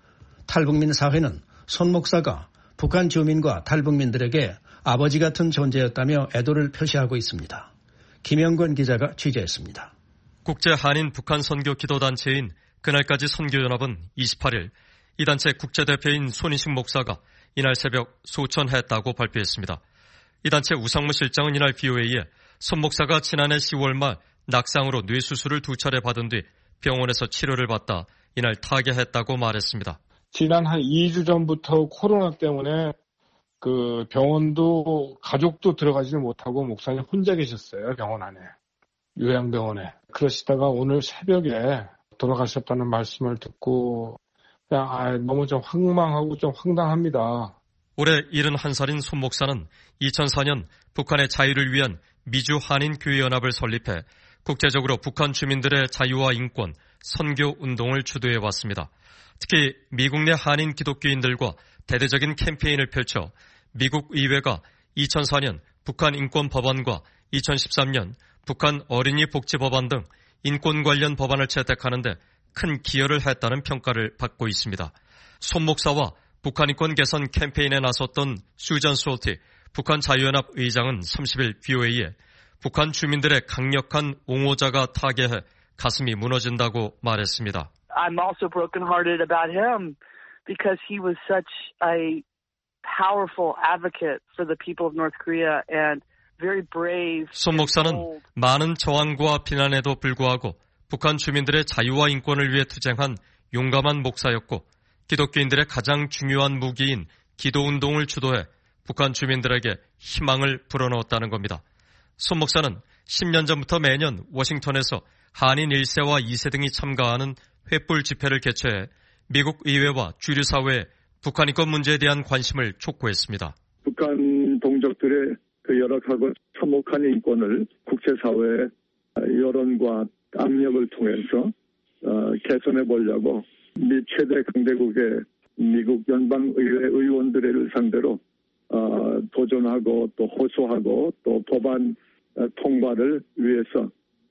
탈북민 사회는 손 목사가 북한 주민과 탈북민들에게 아버지 같은 존재였다며 애도를 표시하고 있습니다. 김영권 기자가 취재했습니다. 국제한인 북한 선교 기도단체인 그날까지 선교연합은 28일 이 단체 국제대표인 손인식 목사가 이날 새벽 소천했다고 발표했습니다. 이 단체 우상무 실장은 이날 VOA에 손 목사가 지난해 10월 말 낙상으로 뇌수술을 2차례 받은 뒤 병원에서 치료를 받다 이날 타계했다고 말했습니다. 지난 한 2주 전부터 코로나 때문에 그 병원도 가족도 들어가지를 못하고 목사님 혼자 계셨어요. 병원 안에. 요양병원에. 그러시다가 오늘 새벽에 돌아가셨다는 말씀을 듣고 그냥 너무 좀 황망하고 좀 황당합니다. 올해 71살인 손 목사는 2004년 북한의 자유를 위한 미주 한인교회연합을 설립해 국제적으로 북한 주민들의 자유와 인권, 선교 운동을 주도해 왔습니다. 특히 미국 내 한인 기독교인들과 대대적인 캠페인을 펼쳐 미국 의회가 2004년 북한 인권 법안과 2013년 북한 어린이 복지 법안 등 인권 관련 법안을 채택하는 데 큰 기여를 했다는 평가를 받고 있습니다. 손 목사와 북한 인권 개선 캠페인에 나섰던 수잔 솔티 북한 자유연합 의장은 30일 VOA에 북한 주민들의 강력한 옹호자가 타계해 가슴이 무너진다고 말했습니다. I'm also brokenhearted about him because he was such a powerful advocate for the people of North Korea and very brave. 손 목사는 많은 저항과 비난에도 불구하고 북한 주민들의 자유와 인권을 위해 투쟁한 용감한 목사였고 기독교인들의 가장 중요한 무기인 기도운동을 주도해 북한 주민들에게 희망을 불어넣었다는 겁니다. 손 목사는 10년 전부터 매년 워싱턴에서 한인 1세와 2세 등이 참가하는 횃불 집회를 개최해 미국 의회와 주류 사회에 북한 인권 문제에 대한 관심을 촉구했습니다. 북한 동족들의 그 열악하고 참혹한 인권을 국제사회의 여론과 압력을 통해서 개선해 보려고 미 최대 강대국의 미국 연방의회 의원들을 상대로 도전하고 또 호소하고 또 법안 통과를 위해서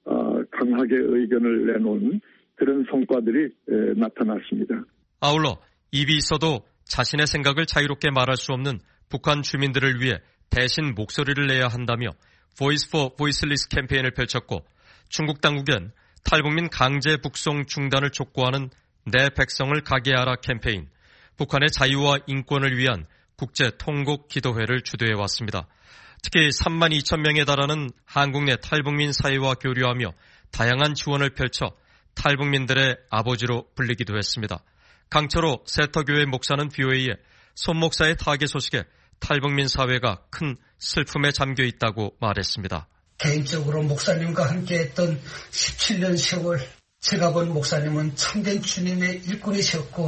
강하게 의견을 내놓은 그런 성과들이 나타났습니다. 아울러 입이 있어도 자신의 생각을 자유롭게 말할 수 없는 북한 주민들을 위해 대신 목소리를 내야 한다며 Voice for Voiceless 캠페인을 펼쳤고 중국 당국엔 탈북민 강제 북송 중단을 촉구하는 내 백성을 가게 하라 캠페인, 북한의 자유와 인권을 위한 국제 통곡 기도회를 주도해 왔습니다. 특히 3만 2천 명에 달하는 한국 내 탈북민 사회와 교류하며 다양한 지원을 펼쳐 탈북민들의 아버지로 불리기도 했습니다. 강철호 세터교회 목사는 VOA에 손 목사의 타계 소식에 탈북민 사회가 큰 슬픔에 잠겨 있다고 말했습니다. 개인적으로 목사님과 함께했던 17년 세월 제가 본 목사님은 참된 주님의 일꾼이셨고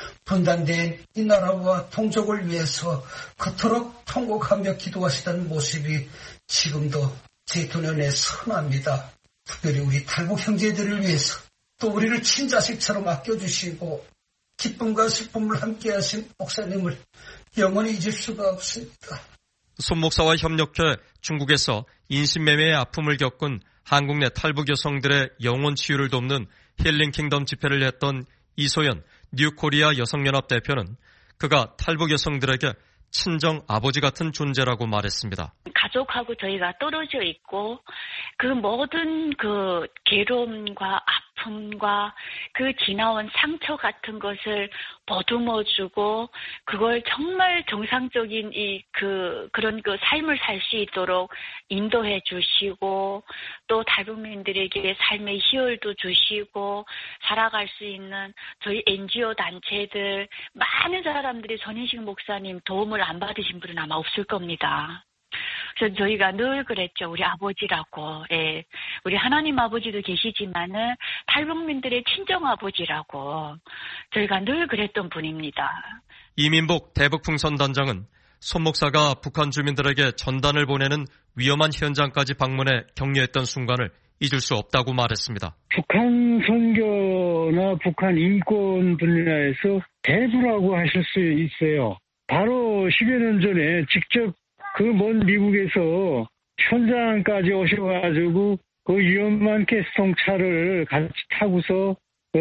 분단된 이 나라와 동족을 위해서 그토록 통곡하며 기도하시던 모습이 지금도 제 눈에 선합니다. 특별히 우리 탈북 형제들을 위해서 또 우리를 친자식처럼 아껴주시고 기쁨과 슬픔을 함께하신 목사님을 영원히 잊을 수가 없습니다. 손 목사와 협력해 중국에서 인신매매의 아픔을 겪은 한국 내 탈북 여성들의 영혼 치유를 돕는 힐링 킹덤 집회를 했던 이소연 뉴코리아 여성연합 대표는 그가 탈북 여성들에게 친정 아버지 같은 존재라고 말했습니다. 가족하고 저희가 떨어져 있고 그 모든 그 괴로움과 아픔과 그 지나온 상처 같은 것을 보듬어주고 그걸 정말 정상적인 그런 삶을 살 수 있도록 인도해 주시고 또 탈북민들에게 삶의 희열도 주시고 살아갈 수 있는 저희 NGO 단체들 많은 사람들이 손인식 목사님 도움을 안 받으신 분은 아마 없을 겁니다. 저희가 늘 그랬죠. 우리 아버지라고. 예. 우리 하나님 아버지도 계시지만은 탈북민들의 친정 아버지라고 저희가 늘 그랬던 분입니다. 이민복 대북풍선단장은 손 목사가 북한 주민들에게 전단을 보내는 위험한 현장까지 방문해 격려했던 순간을 잊을 수 없다고 말했습니다. 북한 선교나 북한 인권 분야에서 대부라고 하실 수 있어요. 바로 10여 년 전에 직접 그 먼 미국에서 현장까지 오셔가지고 그 위험한 가스통차를 같이 타고서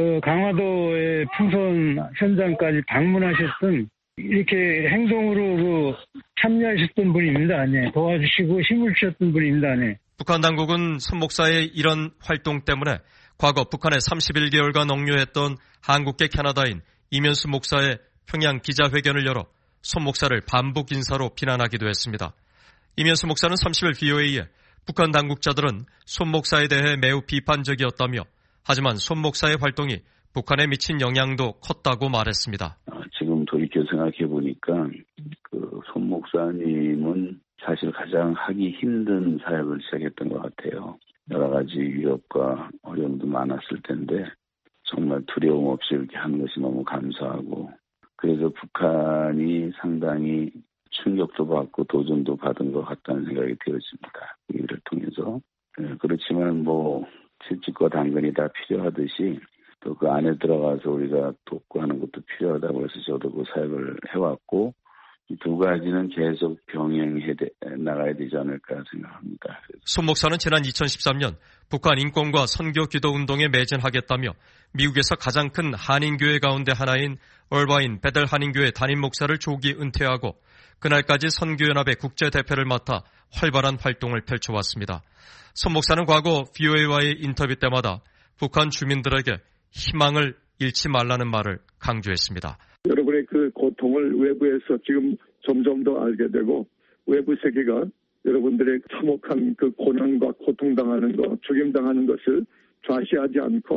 강화도의 풍선 현장까지 방문하셨던 이렇게 행동으로 참여하셨던 분입니다. 네. 도와주시고 힘을 주셨던 분입니다. 네. 북한 당국은 손 목사의 이런 활동 때문에 과거 북한에 31개월간 억류했던 한국계 캐나다인 이면수 목사의 평양 기자회견을 열어 손 목사를 반복 인사로 비난하기도 했습니다. 이면수 목사는 30일 VOA에 북한 당국자들은 손 목사에 대해 매우 비판적이었다며 하지만 손 목사의 활동이 북한에 미친 영향도 컸다고 말했습니다. 지금 돌이켜 생각해 보니까 그 손 목사님은 사실 가장 하기 힘든 사역을 시작했던 것 같아요. 여러 가지 위협과 어려움도 많았을 텐데 정말 두려움 없이 이렇게 하는 것이 너무 감사하고 그래서 북한이 상당히 충격도 받고 도전도 받은 것 같다는 생각이 들었습니다. 이 일을 통해서. 그렇지만 채찍과 당근이 다 필요하듯이 또 그 안에 들어가서 우리가 돕고 하는 것도 필요하다고 해서 저도 그 사역을 해왔고 이 두 가지는 계속 병행해 나가야 되지 않을까 생각합니다. 손 목사는 지난 2013년 북한 인권과 선교 기도 운동에 매진하겠다며 미국에서 가장 큰 한인교회 가운데 하나인 얼바인 베델 한인교회 담임 목사를 조기 은퇴하고 그날까지 선교연합의 국제대표를 맡아 활발한 활동을 펼쳐왔습니다. 손 목사는 과거 VOA와의 인터뷰 때마다 북한 주민들에게 희망을 잃지 말라는 말을 강조했습니다. 여러분의 그 고통을 외부에서 지금 점점 더 알게 되고 외부 세계가 여러분들의 참혹한 그 고난과 고통당하는 것, 죽임당하는 것을 좌시하지 않고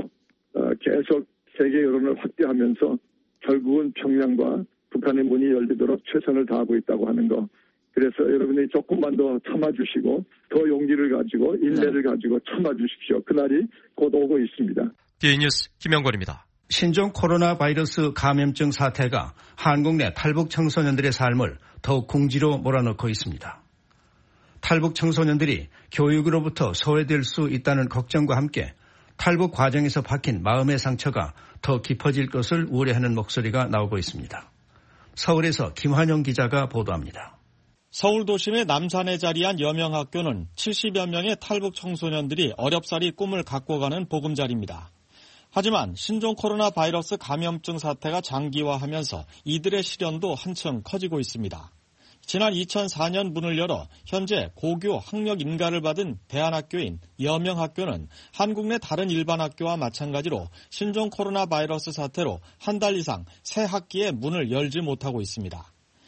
계속 세계 여론을 확대하면서 결국은 평양과 북한의 문이 열리도록 최선을 다하고 있다고 하는 것. 그래서 여러분이 조금만 더 참아주시고 더 용기를 가지고 인내를 가지고 참아주십시오. 그날이 곧 오고 있습니다. DN뉴스 김영권입니다. 신종 코로나 바이러스 감염증 사태가 한국 내 탈북 청소년들의 삶을 더욱 궁지로 몰아넣고 있습니다. 탈북 청소년들이 교육으로부터 소외될 수 있다는 걱정과 함께 탈북 과정에서 박힌 마음의 상처가 더 깊어질 것을 우려하는 목소리가 나오고 있습니다. 서울에서 김환영 기자가 보도합니다. 서울 도심의 남산에 자리한 여명학교는 70여 명의 탈북 청소년들이 어렵사리 꿈을 갖고 가는 보금자리입니다. 하지만 신종 코로나 바이러스 감염증 사태가 장기화하면서 이들의 시련도 한층 커지고 있습니다. 지난 2004년 문을 열어 현재 고교 학력 인가를 받은 대안학교인 여명학교는 한국 내 다른 일반 학교와 마찬가지로 신종 코로나 바이러스 사태로 한 달 이상 새 학기에 문을 열지 못하고 있습니다.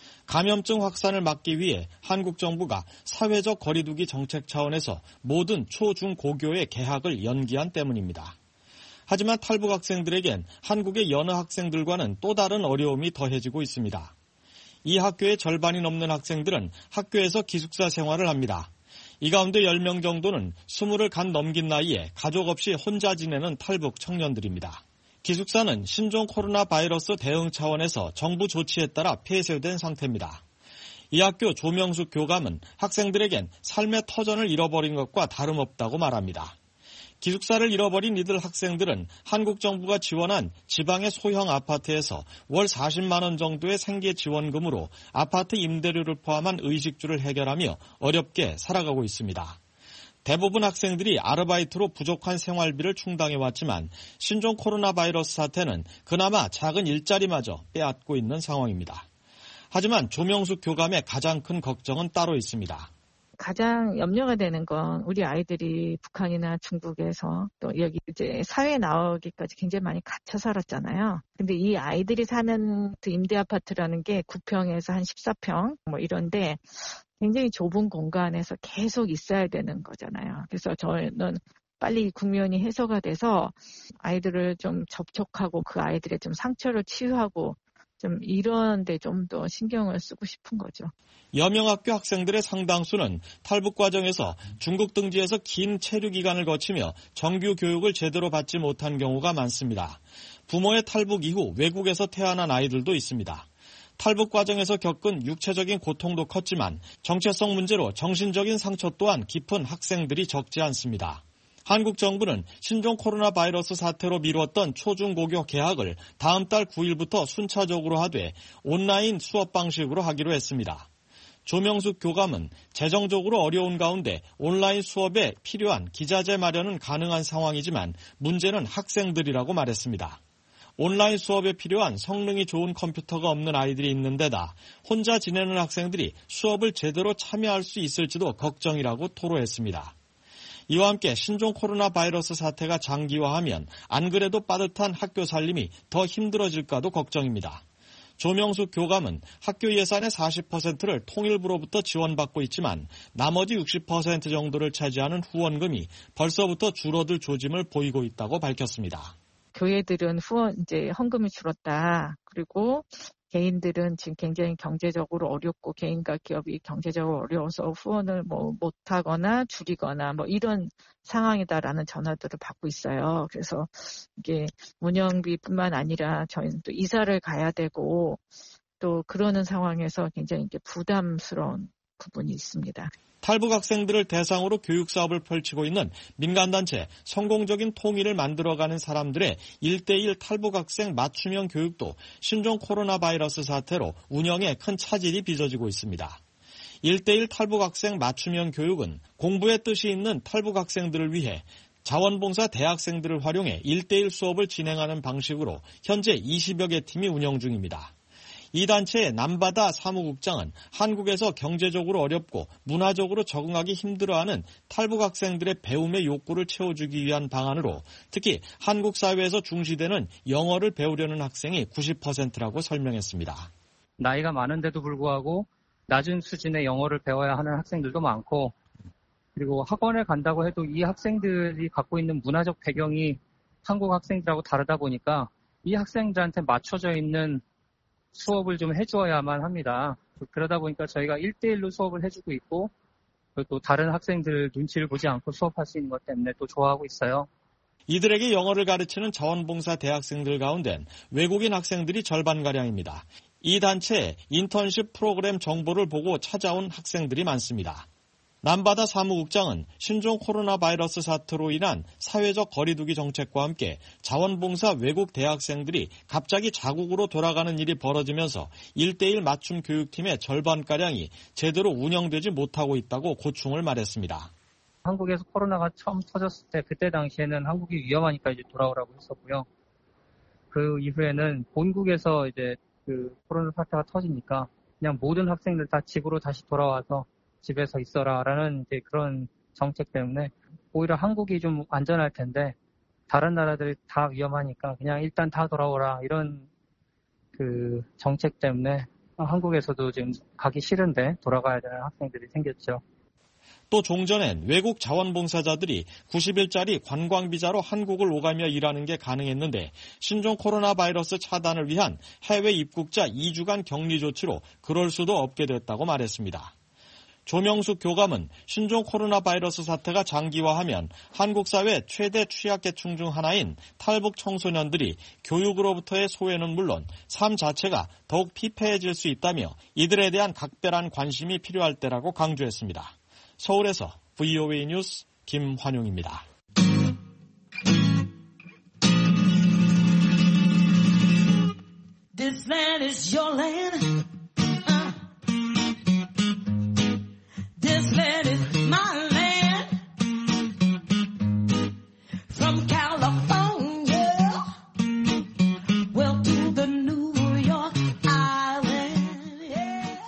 감염증 확산을 막기 위해 한국 정부가 사회적 거리두기 정책 차원에서 모든 초, 중, 고교의 개학을 연기한 때문입니다. 하지만 탈북 학생들에겐 한국의 여느 학생들과는 또 다른 어려움이 더해지고 있습니다. 이 학교의 절반이 넘는 학생들은 학교에서 기숙사 생활을 합니다. 이 가운데 10명 정도는 20을 간 넘긴 나이에 가족 없이 혼자 지내는 탈북 청년들입니다. 기숙사는 신종 코로나 바이러스 대응 차원에서 정부 조치에 따라 폐쇄된 상태입니다. 이 학교 조명숙 교감은 학생들에겐 삶의 터전을 잃어버린 것과 다름없다고 말합니다. 기숙사를 잃어버린 이들 학생들은 한국 정부가 지원한 지방의 소형 아파트에서 월 40만 원 정도의 생계 지원금으로 아파트 임대료를 포함한 의식주를 해결하며 어렵게 살아가고 있습니다. 대부분 학생들이 아르바이트로 부족한 생활비를 충당해왔지만 신종 코로나 바이러스 사태는 그나마 작은 일자리마저 빼앗고 있는 상황입니다. 하지만 조명숙 교감의 가장 큰 걱정은 따로 있습니다. 가장 염려가 되는 건 우리 아이들이 북한이나 중국에서 또 여기 이제 사회에 나오기까지 굉장히 많이 갇혀 살았잖아요. 근데 이 아이들이 사는 그 임대 아파트라는 게 9평에서 한 14평 이런데 굉장히 좁은 공간에서 계속 있어야 되는 거잖아요. 그래서 저는 빨리 국면이 해소가 돼서 아이들을 좀 접촉하고 그 아이들의 좀 상처를 치유하고 좀 이런 데 좀 더 신경을 쓰고 싶은 거죠. 여명학교 학생들의 상당수는 탈북 과정에서 중국 등지에서 긴 체류 기간을 거치며 정규 교육을 제대로 받지 못한 경우가 많습니다. 부모의 탈북 이후 외국에서 태어난 아이들도 있습니다. 탈북 과정에서 겪은 육체적인 고통도 컸지만 정체성 문제로 정신적인 상처 또한 깊은 학생들이 적지 않습니다. 한국 정부는 신종 코로나 바이러스 사태로 미뤘던 초중고교 개학을 다음 달 9일부터 순차적으로 하되 온라인 수업 방식으로 하기로 했습니다. 조명숙 교감은 재정적으로 어려운 가운데 온라인 수업에 필요한 기자재 마련은 가능한 상황이지만 문제는 학생들이라고 말했습니다. 온라인 수업에 필요한 성능이 좋은 컴퓨터가 없는 아이들이 있는 데다 혼자 지내는 학생들이 수업을 제대로 참여할 수 있을지도 걱정이라고 토로했습니다. 이와 함께 신종 코로나 바이러스 사태가 장기화하면 안 그래도 빠듯한 학교 살림이 더 힘들어질까도 걱정입니다. 조명숙 교감은 학교 예산의 40%를 통일부로부터 지원받고 있지만 나머지 60% 정도를 차지하는 후원금이 벌써부터 줄어들 조짐을 보이고 있다고 밝혔습니다. 교회들은 헌금이 줄었다. 그리고 개인들은 지금 굉장히 경제적으로 어렵고 개인과 기업이 경제적으로 어려워서 후원을 못하거나 줄이거나 이런 상황이다라는 전화들을 받고 있어요. 그래서 이게 운영비뿐만 아니라 저희는 또 이사를 가야 되고 또 그러는 상황에서 굉장히 이게 부담스러운 부분이 있습니다. 탈북 학생들을 대상으로 교육 사업을 펼치고 있는 민간단체 성공적인 통일을 만들어가는 사람들의 1:1 탈북 학생 맞춤형 교육도 신종 코로나 바이러스 사태로 운영에 큰 차질이 빚어지고 있습니다. 1:1 탈북 학생 맞춤형 교육은 공부에 뜻이 있는 탈북 학생들을 위해 자원봉사 대학생들을 활용해 1:1 수업을 진행하는 방식으로 현재 20여 개 팀이 운영 중입니다. 이 단체의 남바다 사무국장은 한국에서 경제적으로 어렵고 문화적으로 적응하기 힘들어하는 탈북 학생들의 배움의 욕구를 채워주기 위한 방안으로 특히 한국 사회에서 중시되는 영어를 배우려는 학생이 90%라고 설명했습니다. 나이가 많은데도 불구하고 낮은 수준의 영어를 배워야 하는 학생들도 많고 그리고 학원에 간다고 해도 이 학생들이 갖고 있는 문화적 배경이 한국 학생들하고 다르다 보니까 이 학생들한테 맞춰져 있는 수업을 좀 해주어야만 합니다. 그러다 보니까 저희가 1:1로 수업을 해주고 있고 또 다른 학생들 눈치를 보지 않고 수업할 수 있는 것 때문에 또 좋아하고 있어요. 이들에게 영어를 가르치는 자원봉사 대학생들 가운데는 외국인 학생들이 절반가량입니다. 이 단체의 인턴십 프로그램 정보를 보고 찾아온 학생들이 많습니다. 남바다 사무국장은 신종 코로나 바이러스 사태로 인한 사회적 거리두기 정책과 함께 자원봉사 외국 대학생들이 갑자기 자국으로 돌아가는 일이 벌어지면서 1:1 맞춤 교육팀의 절반가량이 제대로 운영되지 못하고 있다고 고충을 말했습니다. 한국에서 코로나가 처음 터졌을 때 그때 당시에는 한국이 위험하니까 이제 돌아오라고 했었고요. 그 이후에는 본국에서 이제 그 코로나 사태가 터지니까 그냥 모든 학생들 다 집으로 다시 돌아와서 집에서 있어라라는 이제 그런 정책 때문에 오히려 한국이 좀 안전할 텐데 다른 나라들이 다 위험하니까 그냥 일단 다 돌아오라 이런 그 정책 때문에 한국에서도 지금 가기 싫은데 돌아가야 되는 학생들이 생겼죠. 또 종전엔 외국 자원봉사자들이 90일짜리 관광비자로 한국을 오가며 일하는 게 가능했는데 신종 코로나 바이러스 차단을 위한 해외 입국자 2주간 격리 조치로 그럴 수도 없게 됐다고 말했습니다. 조명숙 교감은 신종 코로나 바이러스 사태가 장기화하면 한국 사회 최대 취약계층 중 하나인 탈북 청소년들이 교육으로부터의 소외는 물론 삶 자체가 더욱 피폐해질 수 있다며 이들에 대한 각별한 관심이 필요할 때라고 강조했습니다. 서울에서 VOA 뉴스 김환용입니다. This land is your land. This land is my land. From California, well to the New York Island. Yeah.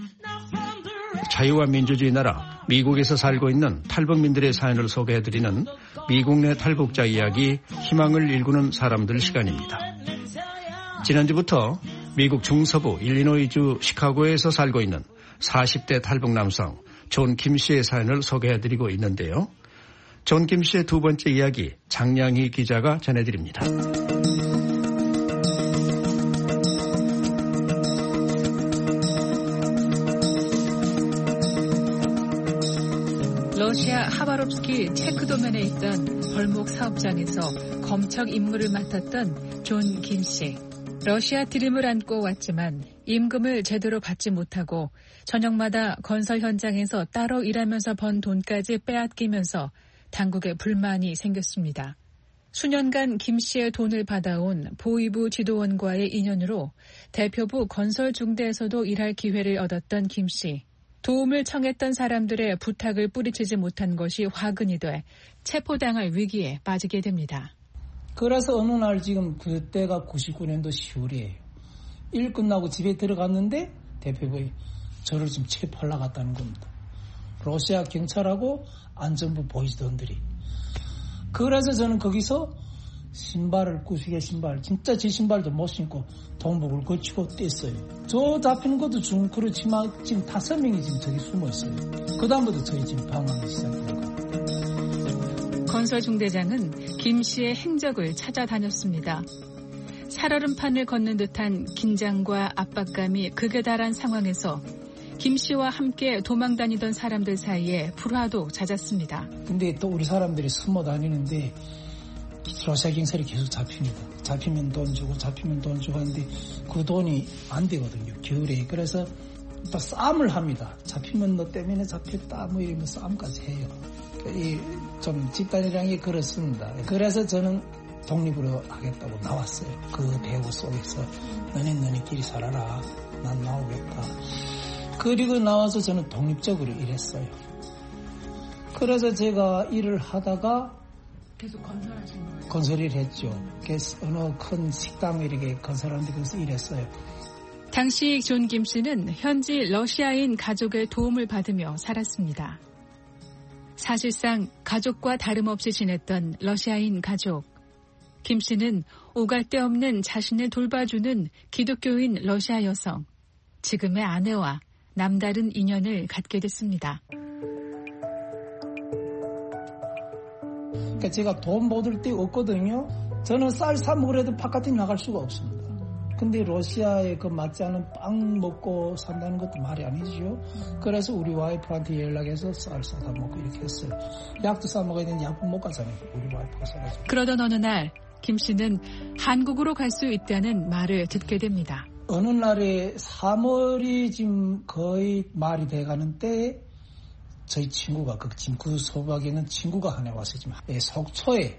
자유와 민주주의 나라 미국에서 살고 있는 탈북민들의 사연을 소개해드리는 미국 내 탈북자 이야기 희망을 일구는 사람들 시간입니다. 지난주부터 미국 중서부 일리노이주 시카고에서 살고 있는 40대 탈북 남성 존 김 씨의 사연을 소개해드리고 있는데요. 존 김 씨의 두 번째 이야기 장량희 기자가 전해드립니다. 러시아 하바롭스키 체크도면에 있던 벌목 사업장에서 검척 임무를 맡았던 존 김 씨. 러시아 드림을 안고 왔지만 임금을 제대로 받지 못하고 저녁마다 건설 현장에서 따로 일하면서 번 돈까지 빼앗기면서 당국에 불만이 생겼습니다. 수년간 김 씨의 돈을 받아온 보위부 지도원과의 인연으로 대표부 건설 중대에서도 일할 기회를 얻었던 김 씨. 도움을 청했던 사람들의 부탁을 뿌리치지 못한 것이 화근이 돼 체포당할 위기에 빠지게 됩니다. 그래서 어느 날 지금 그때가 99년도 10월이에요. 일 끝나고 집에 들어갔는데 대표부에 저를 지금 체포하려고 갔다는 겁니다. 러시아 경찰하고 안전부 보이지던들이. 그래서 저는 거기서 신발을 구시게 신발 진짜 제 신발도 못 신고 동복을 걸치고 뗐어요. 저 잡히는 것도 좀 그렇지만 지금 5명이 지금 저기 숨어 있어요. 그 다음부터 저희 지금 방황이 시작된 거예요. 건설 중대장은 김 씨의 행적을 찾아다녔습니다. 살얼음판을 걷는 듯한 긴장과 압박감이 극에 달한 상황에서 김 씨와 함께 도망 다니던 사람들 사이에 불화도 잦았습니다. 근데 또 우리 사람들이 숨어 다니는데 러시아 경찰이 계속 잡힙니다. 잡히면 돈 주고 잡히면 돈 주고 하는데 그 돈이 안 되거든요. 겨울에. 그래서 또 싸움을 합니다. 잡히면 너 때문에 잡혔다 뭐 이러면 싸움까지 해요. 좀 집단이라는 게 그렇습니다. 그래서 저는 독립으로 하겠다고 나왔어요. 그 배후 속에서 너네끼리 살아라. 난 나오겠다. 그리고 나와서 저는 독립적으로 일했어요. 그래서 제가 일을 하다가 계속 건설하신 거예요? 건설을 했죠. 그래서 어느 큰 식당을 이렇게 건설하는데 거기서 일했어요. 당시 존 김 씨는 현지 러시아인 가족의 도움을 받으며 살았습니다. 사실상 가족과 다름없이 지냈던 러시아인 가족. 김 씨는 오갈 데 없는 자신을 돌봐주는 기독교인 러시아 여성, 지금의 아내와 남다른 인연을 갖게 됐습니다. 그러니까 제가 돈 받을 데 없거든요. 저는 쌀 사 먹으려도 바깥에 나갈 수가 없습니다. 근데 러시아에 그 맞지 않은 빵 먹고 산다는 것도 말이 아니죠. 그래서 우리 와이프한테 연락해서 쌀 사다 먹고 이렇게 했어요. 약도 사 먹어야 되는데 약국 못 가잖아요. 우리 와이프가 사가지고. 그러던 어느 날 김 씨는 한국으로 갈 수 있다는 말을 듣게 됩니다. 어느 날에 3월이 지금 거의 말이 돼가는 때에 저희 친구가 지금 그 소박에 있는 친구가 하나 와서 지금 속초에서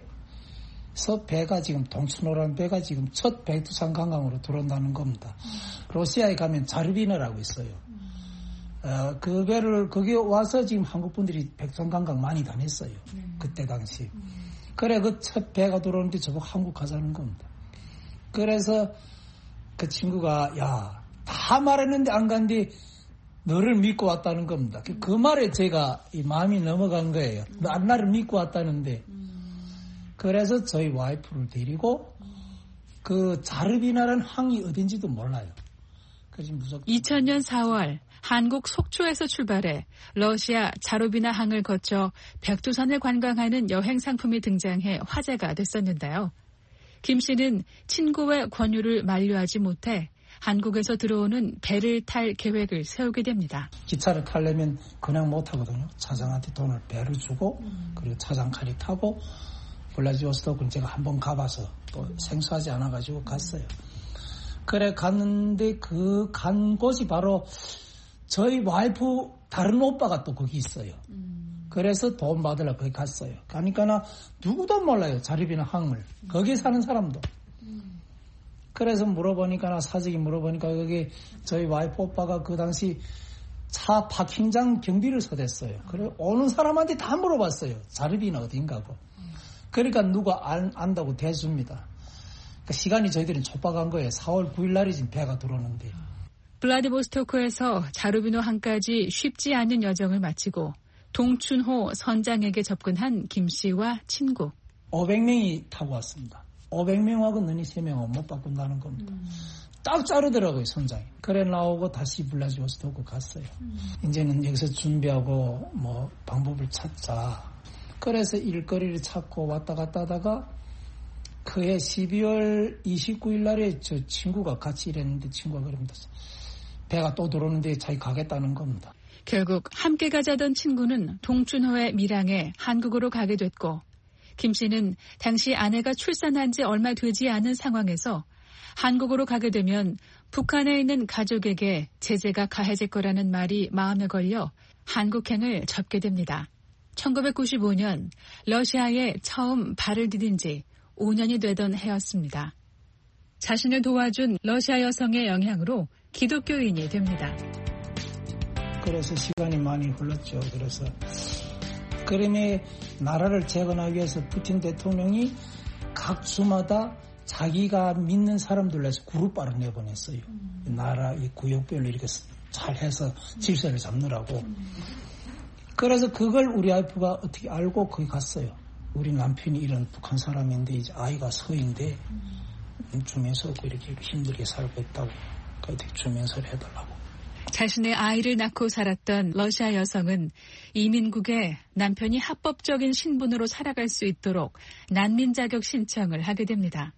배가 지금 동춘호라는 배가 지금 첫 백두산 관광으로 들어온다는 겁니다. 러시아에 가면 자르비너라고 있어요. 그 배를 거기 와서 지금 한국 분들이 백두산 관광 많이 다녔어요. 그때 당시. 그래 그 첫 배가 들어오는데 저보고 한국 가자는 겁니다. 그래서 그 친구가 야 다 말했는데 안 간뒤 너를 믿고 왔다는 겁니다. 그 말에 제가 이 마음이 넘어간 거예요. 나를 믿고 왔다는데. 그래서 저희 와이프를 데리고 그 자르비나라는 항이 어딘지도 몰라요. 그래서 2000년 4월 한국 속초에서 출발해 러시아 자르비나 항을 거쳐 백두산을 관광하는 여행 상품이 등장해 화제가 됐었는데요. 김 씨는 친구의 권유를 만류하지 못해 한국에서 들어오는 배를 탈 계획을 세우게 됩니다. 기차를 타려면 그냥 못 타거든요. 차장한테 돈을 배를 주고 그리고 차장칼이 타고 블라디보스토크는 제가 한번 가봐서 또 생소하지 않아가지고 갔어요. 그래 갔는데 그 간 곳이 바로 저희 와이프 다른 오빠가 또 거기 있어요. 그래서 돈 받으러 거기 갔어요. 가니까 나 누구도 몰라요. 자르비나 항을. 거기 사는 사람도. 그래서 물어보니까 나 사직이 물어보니까 거기 저희 와이프 오빠가 그 당시 차 파킹장 경비를 서댔어요. 그래 오는 사람한테 다 물어봤어요. 자르비나 어딘가고. 그러니까 누가 안다고 대줍니다. 그러니까 시간이 저희들은 촉박한 거예요. 4월 9일 날이 지금 배가 들어오는데. 블라디보스토크에서 자르비노 항까지 쉽지 않은 여정을 마치고 동춘호 선장에게 접근한 김 씨와 친구. 500명이 타고 왔습니다. 500명하고 너희 3명은 못 바꾼다는 겁니다. 딱 자르더라고요, 선장이. 그래 나오고 다시 블라디보스토크 갔어요. 이제는 여기서 준비하고 뭐 방법을 찾자. 그래서 일거리를 찾고 왔다 갔다 하다가 그해 12월 29일 날에 저 친구가 같이 일했는데 친구가 그럽니다. 배가 또 들어오는데 자기 가겠다는 겁니다. 결국 함께 가자던 친구는 동춘호의 밀항에 한국으로 가게 됐고 김 씨는 당시 아내가 출산한 지 얼마 되지 않은 상황에서 한국으로 가게 되면 북한에 있는 가족에게 제재가 가해질 거라는 말이 마음에 걸려 한국행을 접게 됩니다. 1995년 러시아에 처음 발을 디딘 지 5년이 되던 해였습니다. 자신을 도와준 러시아 여성의 영향으로 기독교인이 됩니다. 그래서 시간이 많이 흘렀죠. 그래서 그림의 나라를 재건하기 위해서 푸틴 대통령이 각 주마다 자기가 믿는 사람들로 해서 그룹바를 내보냈어요. 나라 이 구역별로 이렇게 잘 해서 질서를 잡느라고. 그래서 그걸 우리 와이프가 어떻게 알고 거기 갔어요. 우리 남편이 이런 북한 사람인데 이제 아이가 서인데 주면서 이렇게 힘들게 살고 있다고. 어떻게 주면서를 해달라고. 자신의 아이를 낳고 살았던 러시아 여성은 이민국에 남편이 합법적인 신분으로 살아갈 수 있도록 난민 자격 신청을 하게 됩니다.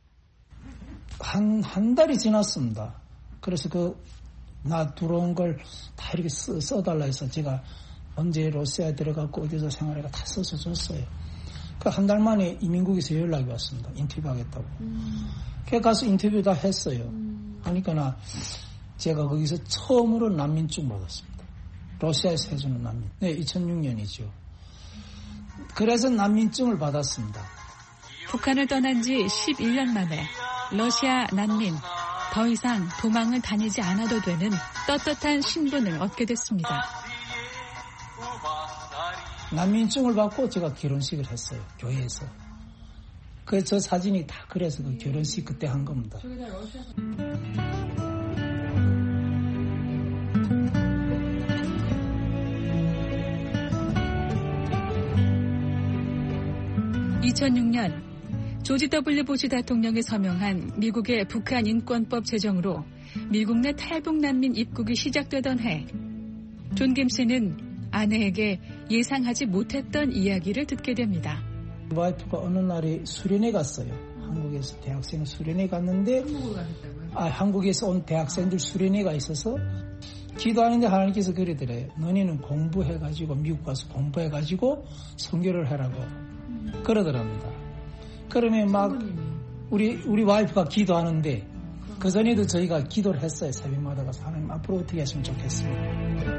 한 달이 지났습니다. 그래서 나 들어온 걸 다 이렇게 써달라 해서 제가 언제 러시아에 들어가고 어디서 생활해가 다 써서 줬어요. 한 달 만에 이민국에서 연락이 왔습니다. 인터뷰하겠다고. 그래서 가서 인터뷰 다 했어요. 하니까 제가 거기서 처음으로 난민증 받았습니다. 러시아에서 해주는 난민. 네, 2006년이죠. 그래서 난민증을 받았습니다. 북한을 떠난 지 11년 만에 러시아 난민, 더 이상 도망을 다니지 않아도 되는 떳떳한 신분을 얻게 됐습니다. 난민증을 받고 제가 결혼식을 했어요. 교회에서. 그래서 저 사진이 다 그래서 그 결혼식 그때 한 겁니다. (2006년) 조지 W. 부시 대통령이 서명한 미국의 북한 인권법 제정으로 미국 내 탈북 난민 입국이 시작되던 해, 존 김 씨는 아내에게 예상하지 못했던 이야기를 듣게 됩니다. 와이프가 어느 날에 수련회 갔어요. 한국에서 대학생 수련회 갔는데 한국에서 온 대학생들 수련회가 있어서 기도하는데 하나님께서 그러더래요. 너네는 공부해가지고 미국 가서 공부해가지고 선교를 하라고 그러더랍니다. 그러면 막 우리 와이프가 기도하는데 그 전에도 저희가 기도를 했어요. 새벽마다 가서 하나님 앞으로 어떻게 했으면 좋겠습니다.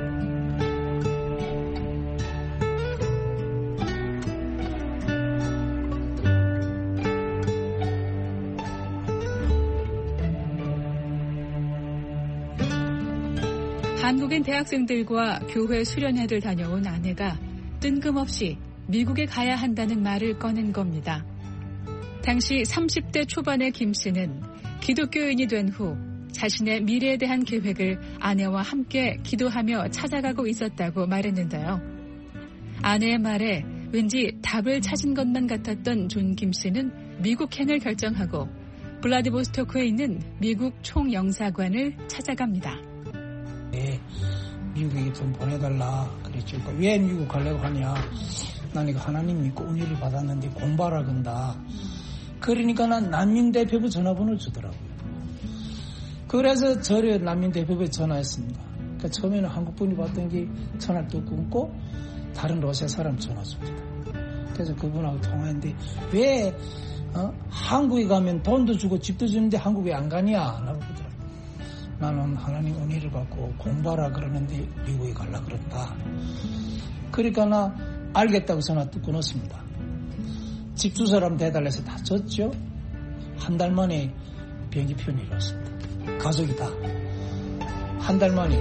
한국인 대학생들과 교회 수련회를 다녀온 아내가 뜬금없이 미국에 가야 한다는 말을 꺼낸 겁니다. 당시 30대 초반의 김 씨는 기독교인이 된 후 자신의 미래에 대한 계획을 아내와 함께 기도하며 찾아가고 있었다고 말했는데요. 아내의 말에 왠지 답을 찾은 것만 같았던 존 김 씨는 미국행을 결정하고 블라디보스토크에 있는 미국 총영사관을 찾아갑니다. 네, 미국에 좀 보내달라 그랬죠. 그러니까 왜 미국 가려고 하냐. 난 이거 하나님 믿고 은혜를 받았는데 공부하라 건다. 그러니까 난 난민대표부 전화번호를 주더라고요. 그래서 저를 난민대표부에 전화했습니다. 그러니까 처음에는 한국분이 받던 게 전화를 또 끊고 다른 러시아 사람 전화 줍니다. 그래서 그분하고 통화했는데 왜 한국에 가면 돈도 주고 집도 주는데 한국에 안 가냐? 라고 그러더라고요. 나는 하나님 은혜를 받고 공부하라 그러는데 미국에 가려 그런다. 그러니까 나 알겠다고 전화 또 끊었습니다. 집 주소라면 대달래서 다 줬죠. 한 달 만에 비행기 편이 일었습니다. 가족이다. 한 달 만에.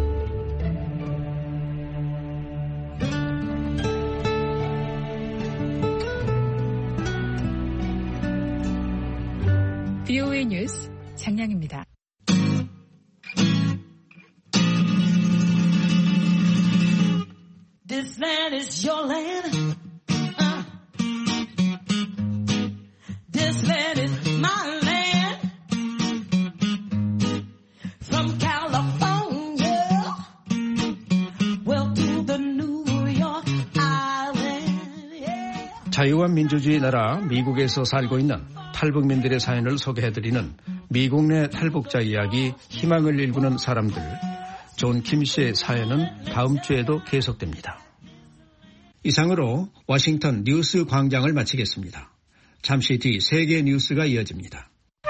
VOA 뉴스 장량입니다. This land is your land. This land is my land. From California, well to the New York Island. Yeah. 자유와 민주주의 나라 미국에서 살고 있는 탈북민들의 사연을 소개해드리는 미국 내 탈북자 이야기 희망을 일구는 사람들. 존 김씨의 사연은 다음 주에도 계속됩니다. 이상으로 워싱턴 뉴스 광장을 마치겠습니다. 잠시 뒤 세계 뉴스가 이어집니다.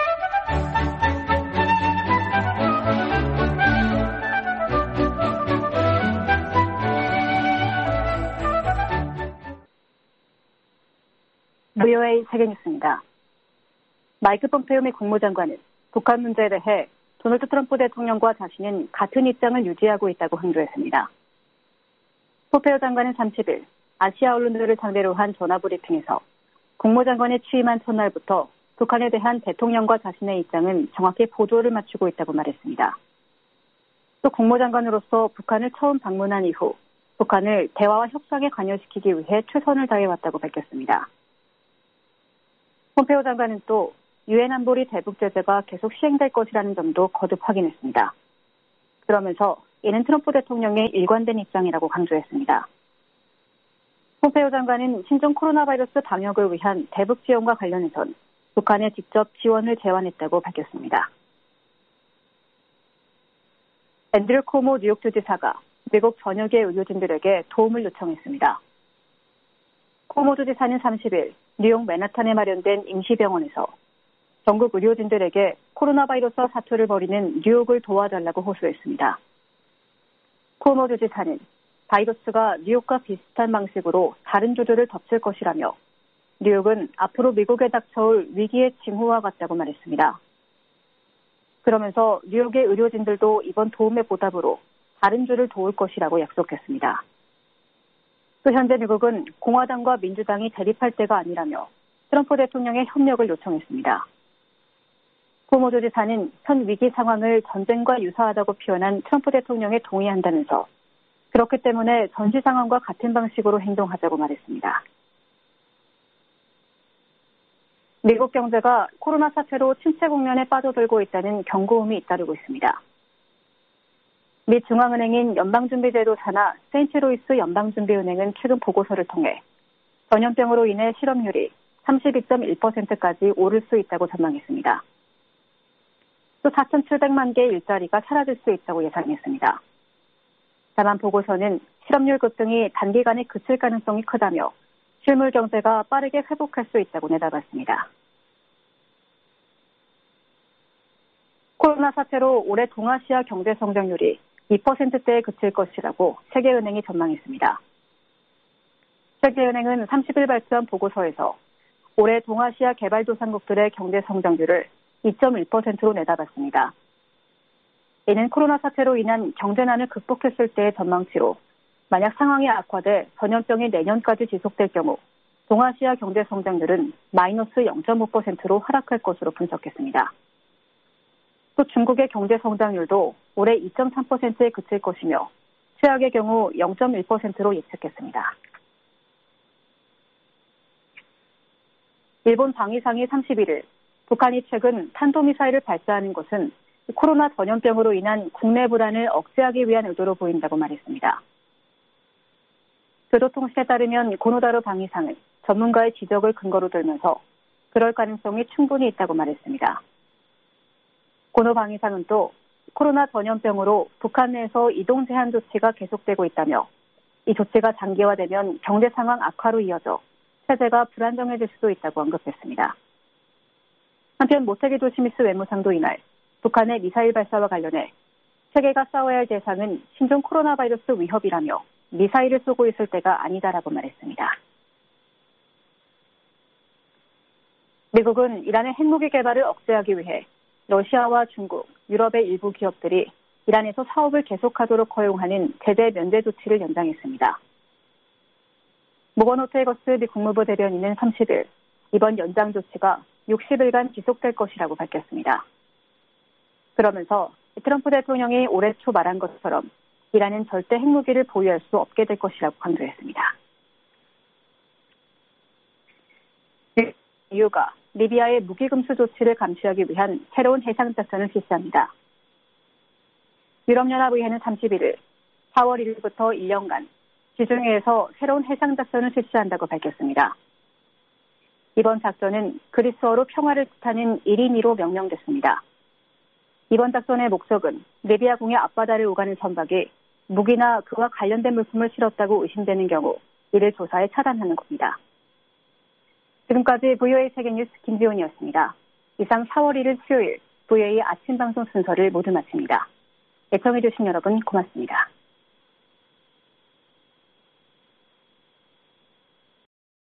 VOA 세계뉴스입니다. 마이크 폼페이오 미 국무장관은 북한 문제에 대해 도널드 트럼프 대통령과 자신은 같은 입장을 유지하고 있다고 강조했습니다. 폼페이오 장관은 30일 아시아 언론들을 상대로 한 전화 브리핑에서 국무장관에 취임한 첫날부터 북한에 대한 대통령과 자신의 입장은 정확히 보조를 맞추고 있다고 말했습니다. 또 국무장관으로서 북한을 처음 방문한 이후 북한을 대화와 협상에 관여시키기 위해 최선을 다해왔다고 밝혔습니다. 폼페이오 장관은 또 유엔 안보리 대북 제재가 계속 시행될 것이라는 점도 거듭 확인했습니다. 그러면서 이는 트럼프 대통령의 일관된 입장이라고 강조했습니다. 폼페이오 장관은 신종 코로나 바이러스 방역을 위한 대북 지원과 관련해선 북한에 직접 지원을 제안했다고 밝혔습니다. 앤드류 코모 뉴욕주 지사가 미국 전역의 의료진들에게 도움을 요청했습니다. 코모 주지사는 30일 뉴욕 맨하탄에 마련된 임시병원에서 전국 의료진들에게 코로나 바이러스 사투를 벌이는 뉴욕을 도와달라고 호소했습니다. 코모 주지사는 바이러스가 뉴욕과 비슷한 방식으로 다른 주들을 덮칠 것이라며 뉴욕은 앞으로 미국에 닥쳐올 위기의 징후와 같다고 말했습니다. 그러면서 뉴욕의 의료진들도 이번 도움의 보답으로 다른 주를 도울 것이라고 약속했습니다. 또 현재 미국은 공화당과 민주당이 대립할 때가 아니라며 트럼프 대통령의 협력을 요청했습니다. 코모 주지사는 현 위기 상황을 전쟁과 유사하다고 표현한 트럼프 대통령에 동의한다면서 그렇기 때문에 전시 상황과 같은 방식으로 행동하자고 말했습니다. 미국 경제가 코로나 사태로 침체 국면에 빠져들고 있다는 경고음이 잇따르고 있습니다. 미 중앙은행인 연방준비제도 산하 세인트루이스 연방준비은행은 최근 보고서를 통해 전염병으로 인해 실업률이 32.1%까지 오를 수 있다고 전망했습니다. 또 4,700만 개의 일자리가 사라질 수 있다고 예상했습니다. 다만 보고서는 실업률 급등이 단기간에 그칠 가능성이 크다며 실물 경제가 빠르게 회복할 수 있다고 내다봤습니다. 코로나 사태로 올해 동아시아 경제 성장률이 2%대에 그칠 것이라고 세계은행이 전망했습니다. 세계은행은 30일 발표한 보고서에서 올해 동아시아 개발도상국들의 경제 성장률을 2.1%로 내다봤습니다. 이는 코로나 사태로 인한 경제난을 극복했을 때의 전망치로 만약 상황이 악화돼 전염병이 내년까지 지속될 경우 동아시아 경제 성장률은 마이너스 0.5%로 하락할 것으로 분석했습니다. 또 중국의 경제 성장률도 올해 2.3%에 그칠 것이며 최악의 경우 0.1%로 예측했습니다. 일본 방위상이 31일 북한이 최근 탄도미사일을 발사하는 것은 코로나 전염병으로 인한 국내 불안을 억제하기 위한 의도로 보인다고 말했습니다. 교도통신에 따르면 고노다로 방위상은 전문가의 지적을 근거로 들면서 그럴 가능성이 충분히 있다고 말했습니다. 고노 방위상은 또 코로나 전염병으로 북한 내에서 이동 제한 조치가 계속되고 있다며 이 조치가 장기화되면 경제 상황 악화로 이어져 체제가 불안정해질 수도 있다고 언급했습니다. 한편 모테기 도시미스 외무상도 이날 북한의 미사일 발사와 관련해 세계가 싸워야 할 대상은 신종 코로나 바이러스 위협이라며 미사일을 쏘고 있을 때가 아니다라고 말했습니다. 미국은 이란의 핵무기 개발을 억제하기 위해 러시아와 중국, 유럽의 일부 기업들이 이란에서 사업을 계속하도록 허용하는 제재 면제 조치를 연장했습니다. 모건 호테이거스 미 국무부 대변인은 30일 이번 연장 조치가 60일간 지속될 것이라고 밝혔습니다. 그러면서 트럼프 대통령이 올해 초 말한 것처럼 이란은 절대 핵무기를 보유할 수 없게 될 것이라고 강조했습니다. EU가 리비아의 무기 금수 조치를 감시하기 위한 새로운 해상 작전을 실시합니다. 유럽연합의회는 31일 4월 1일부터 1년간 지중해에서 새로운 해상 작전을 실시한다고 밝혔습니다. 이번 작전은 그리스어로 평화를 뜻하는 1인 2로 명명됐습니다. 이번 작전의 목적은 리비아공의 앞바다를 오가는 선박이 무기나 그와 관련된 물품을 실었다고 의심되는 경우 이를 조사해 차단하는 겁니다. 지금까지 VOA 세계뉴스 김지훈이었습니다. 이상 4월 1일 수요일 VOA 아침 방송 순서를 모두 마칩니다. 애청해주신 여러분 고맙습니다.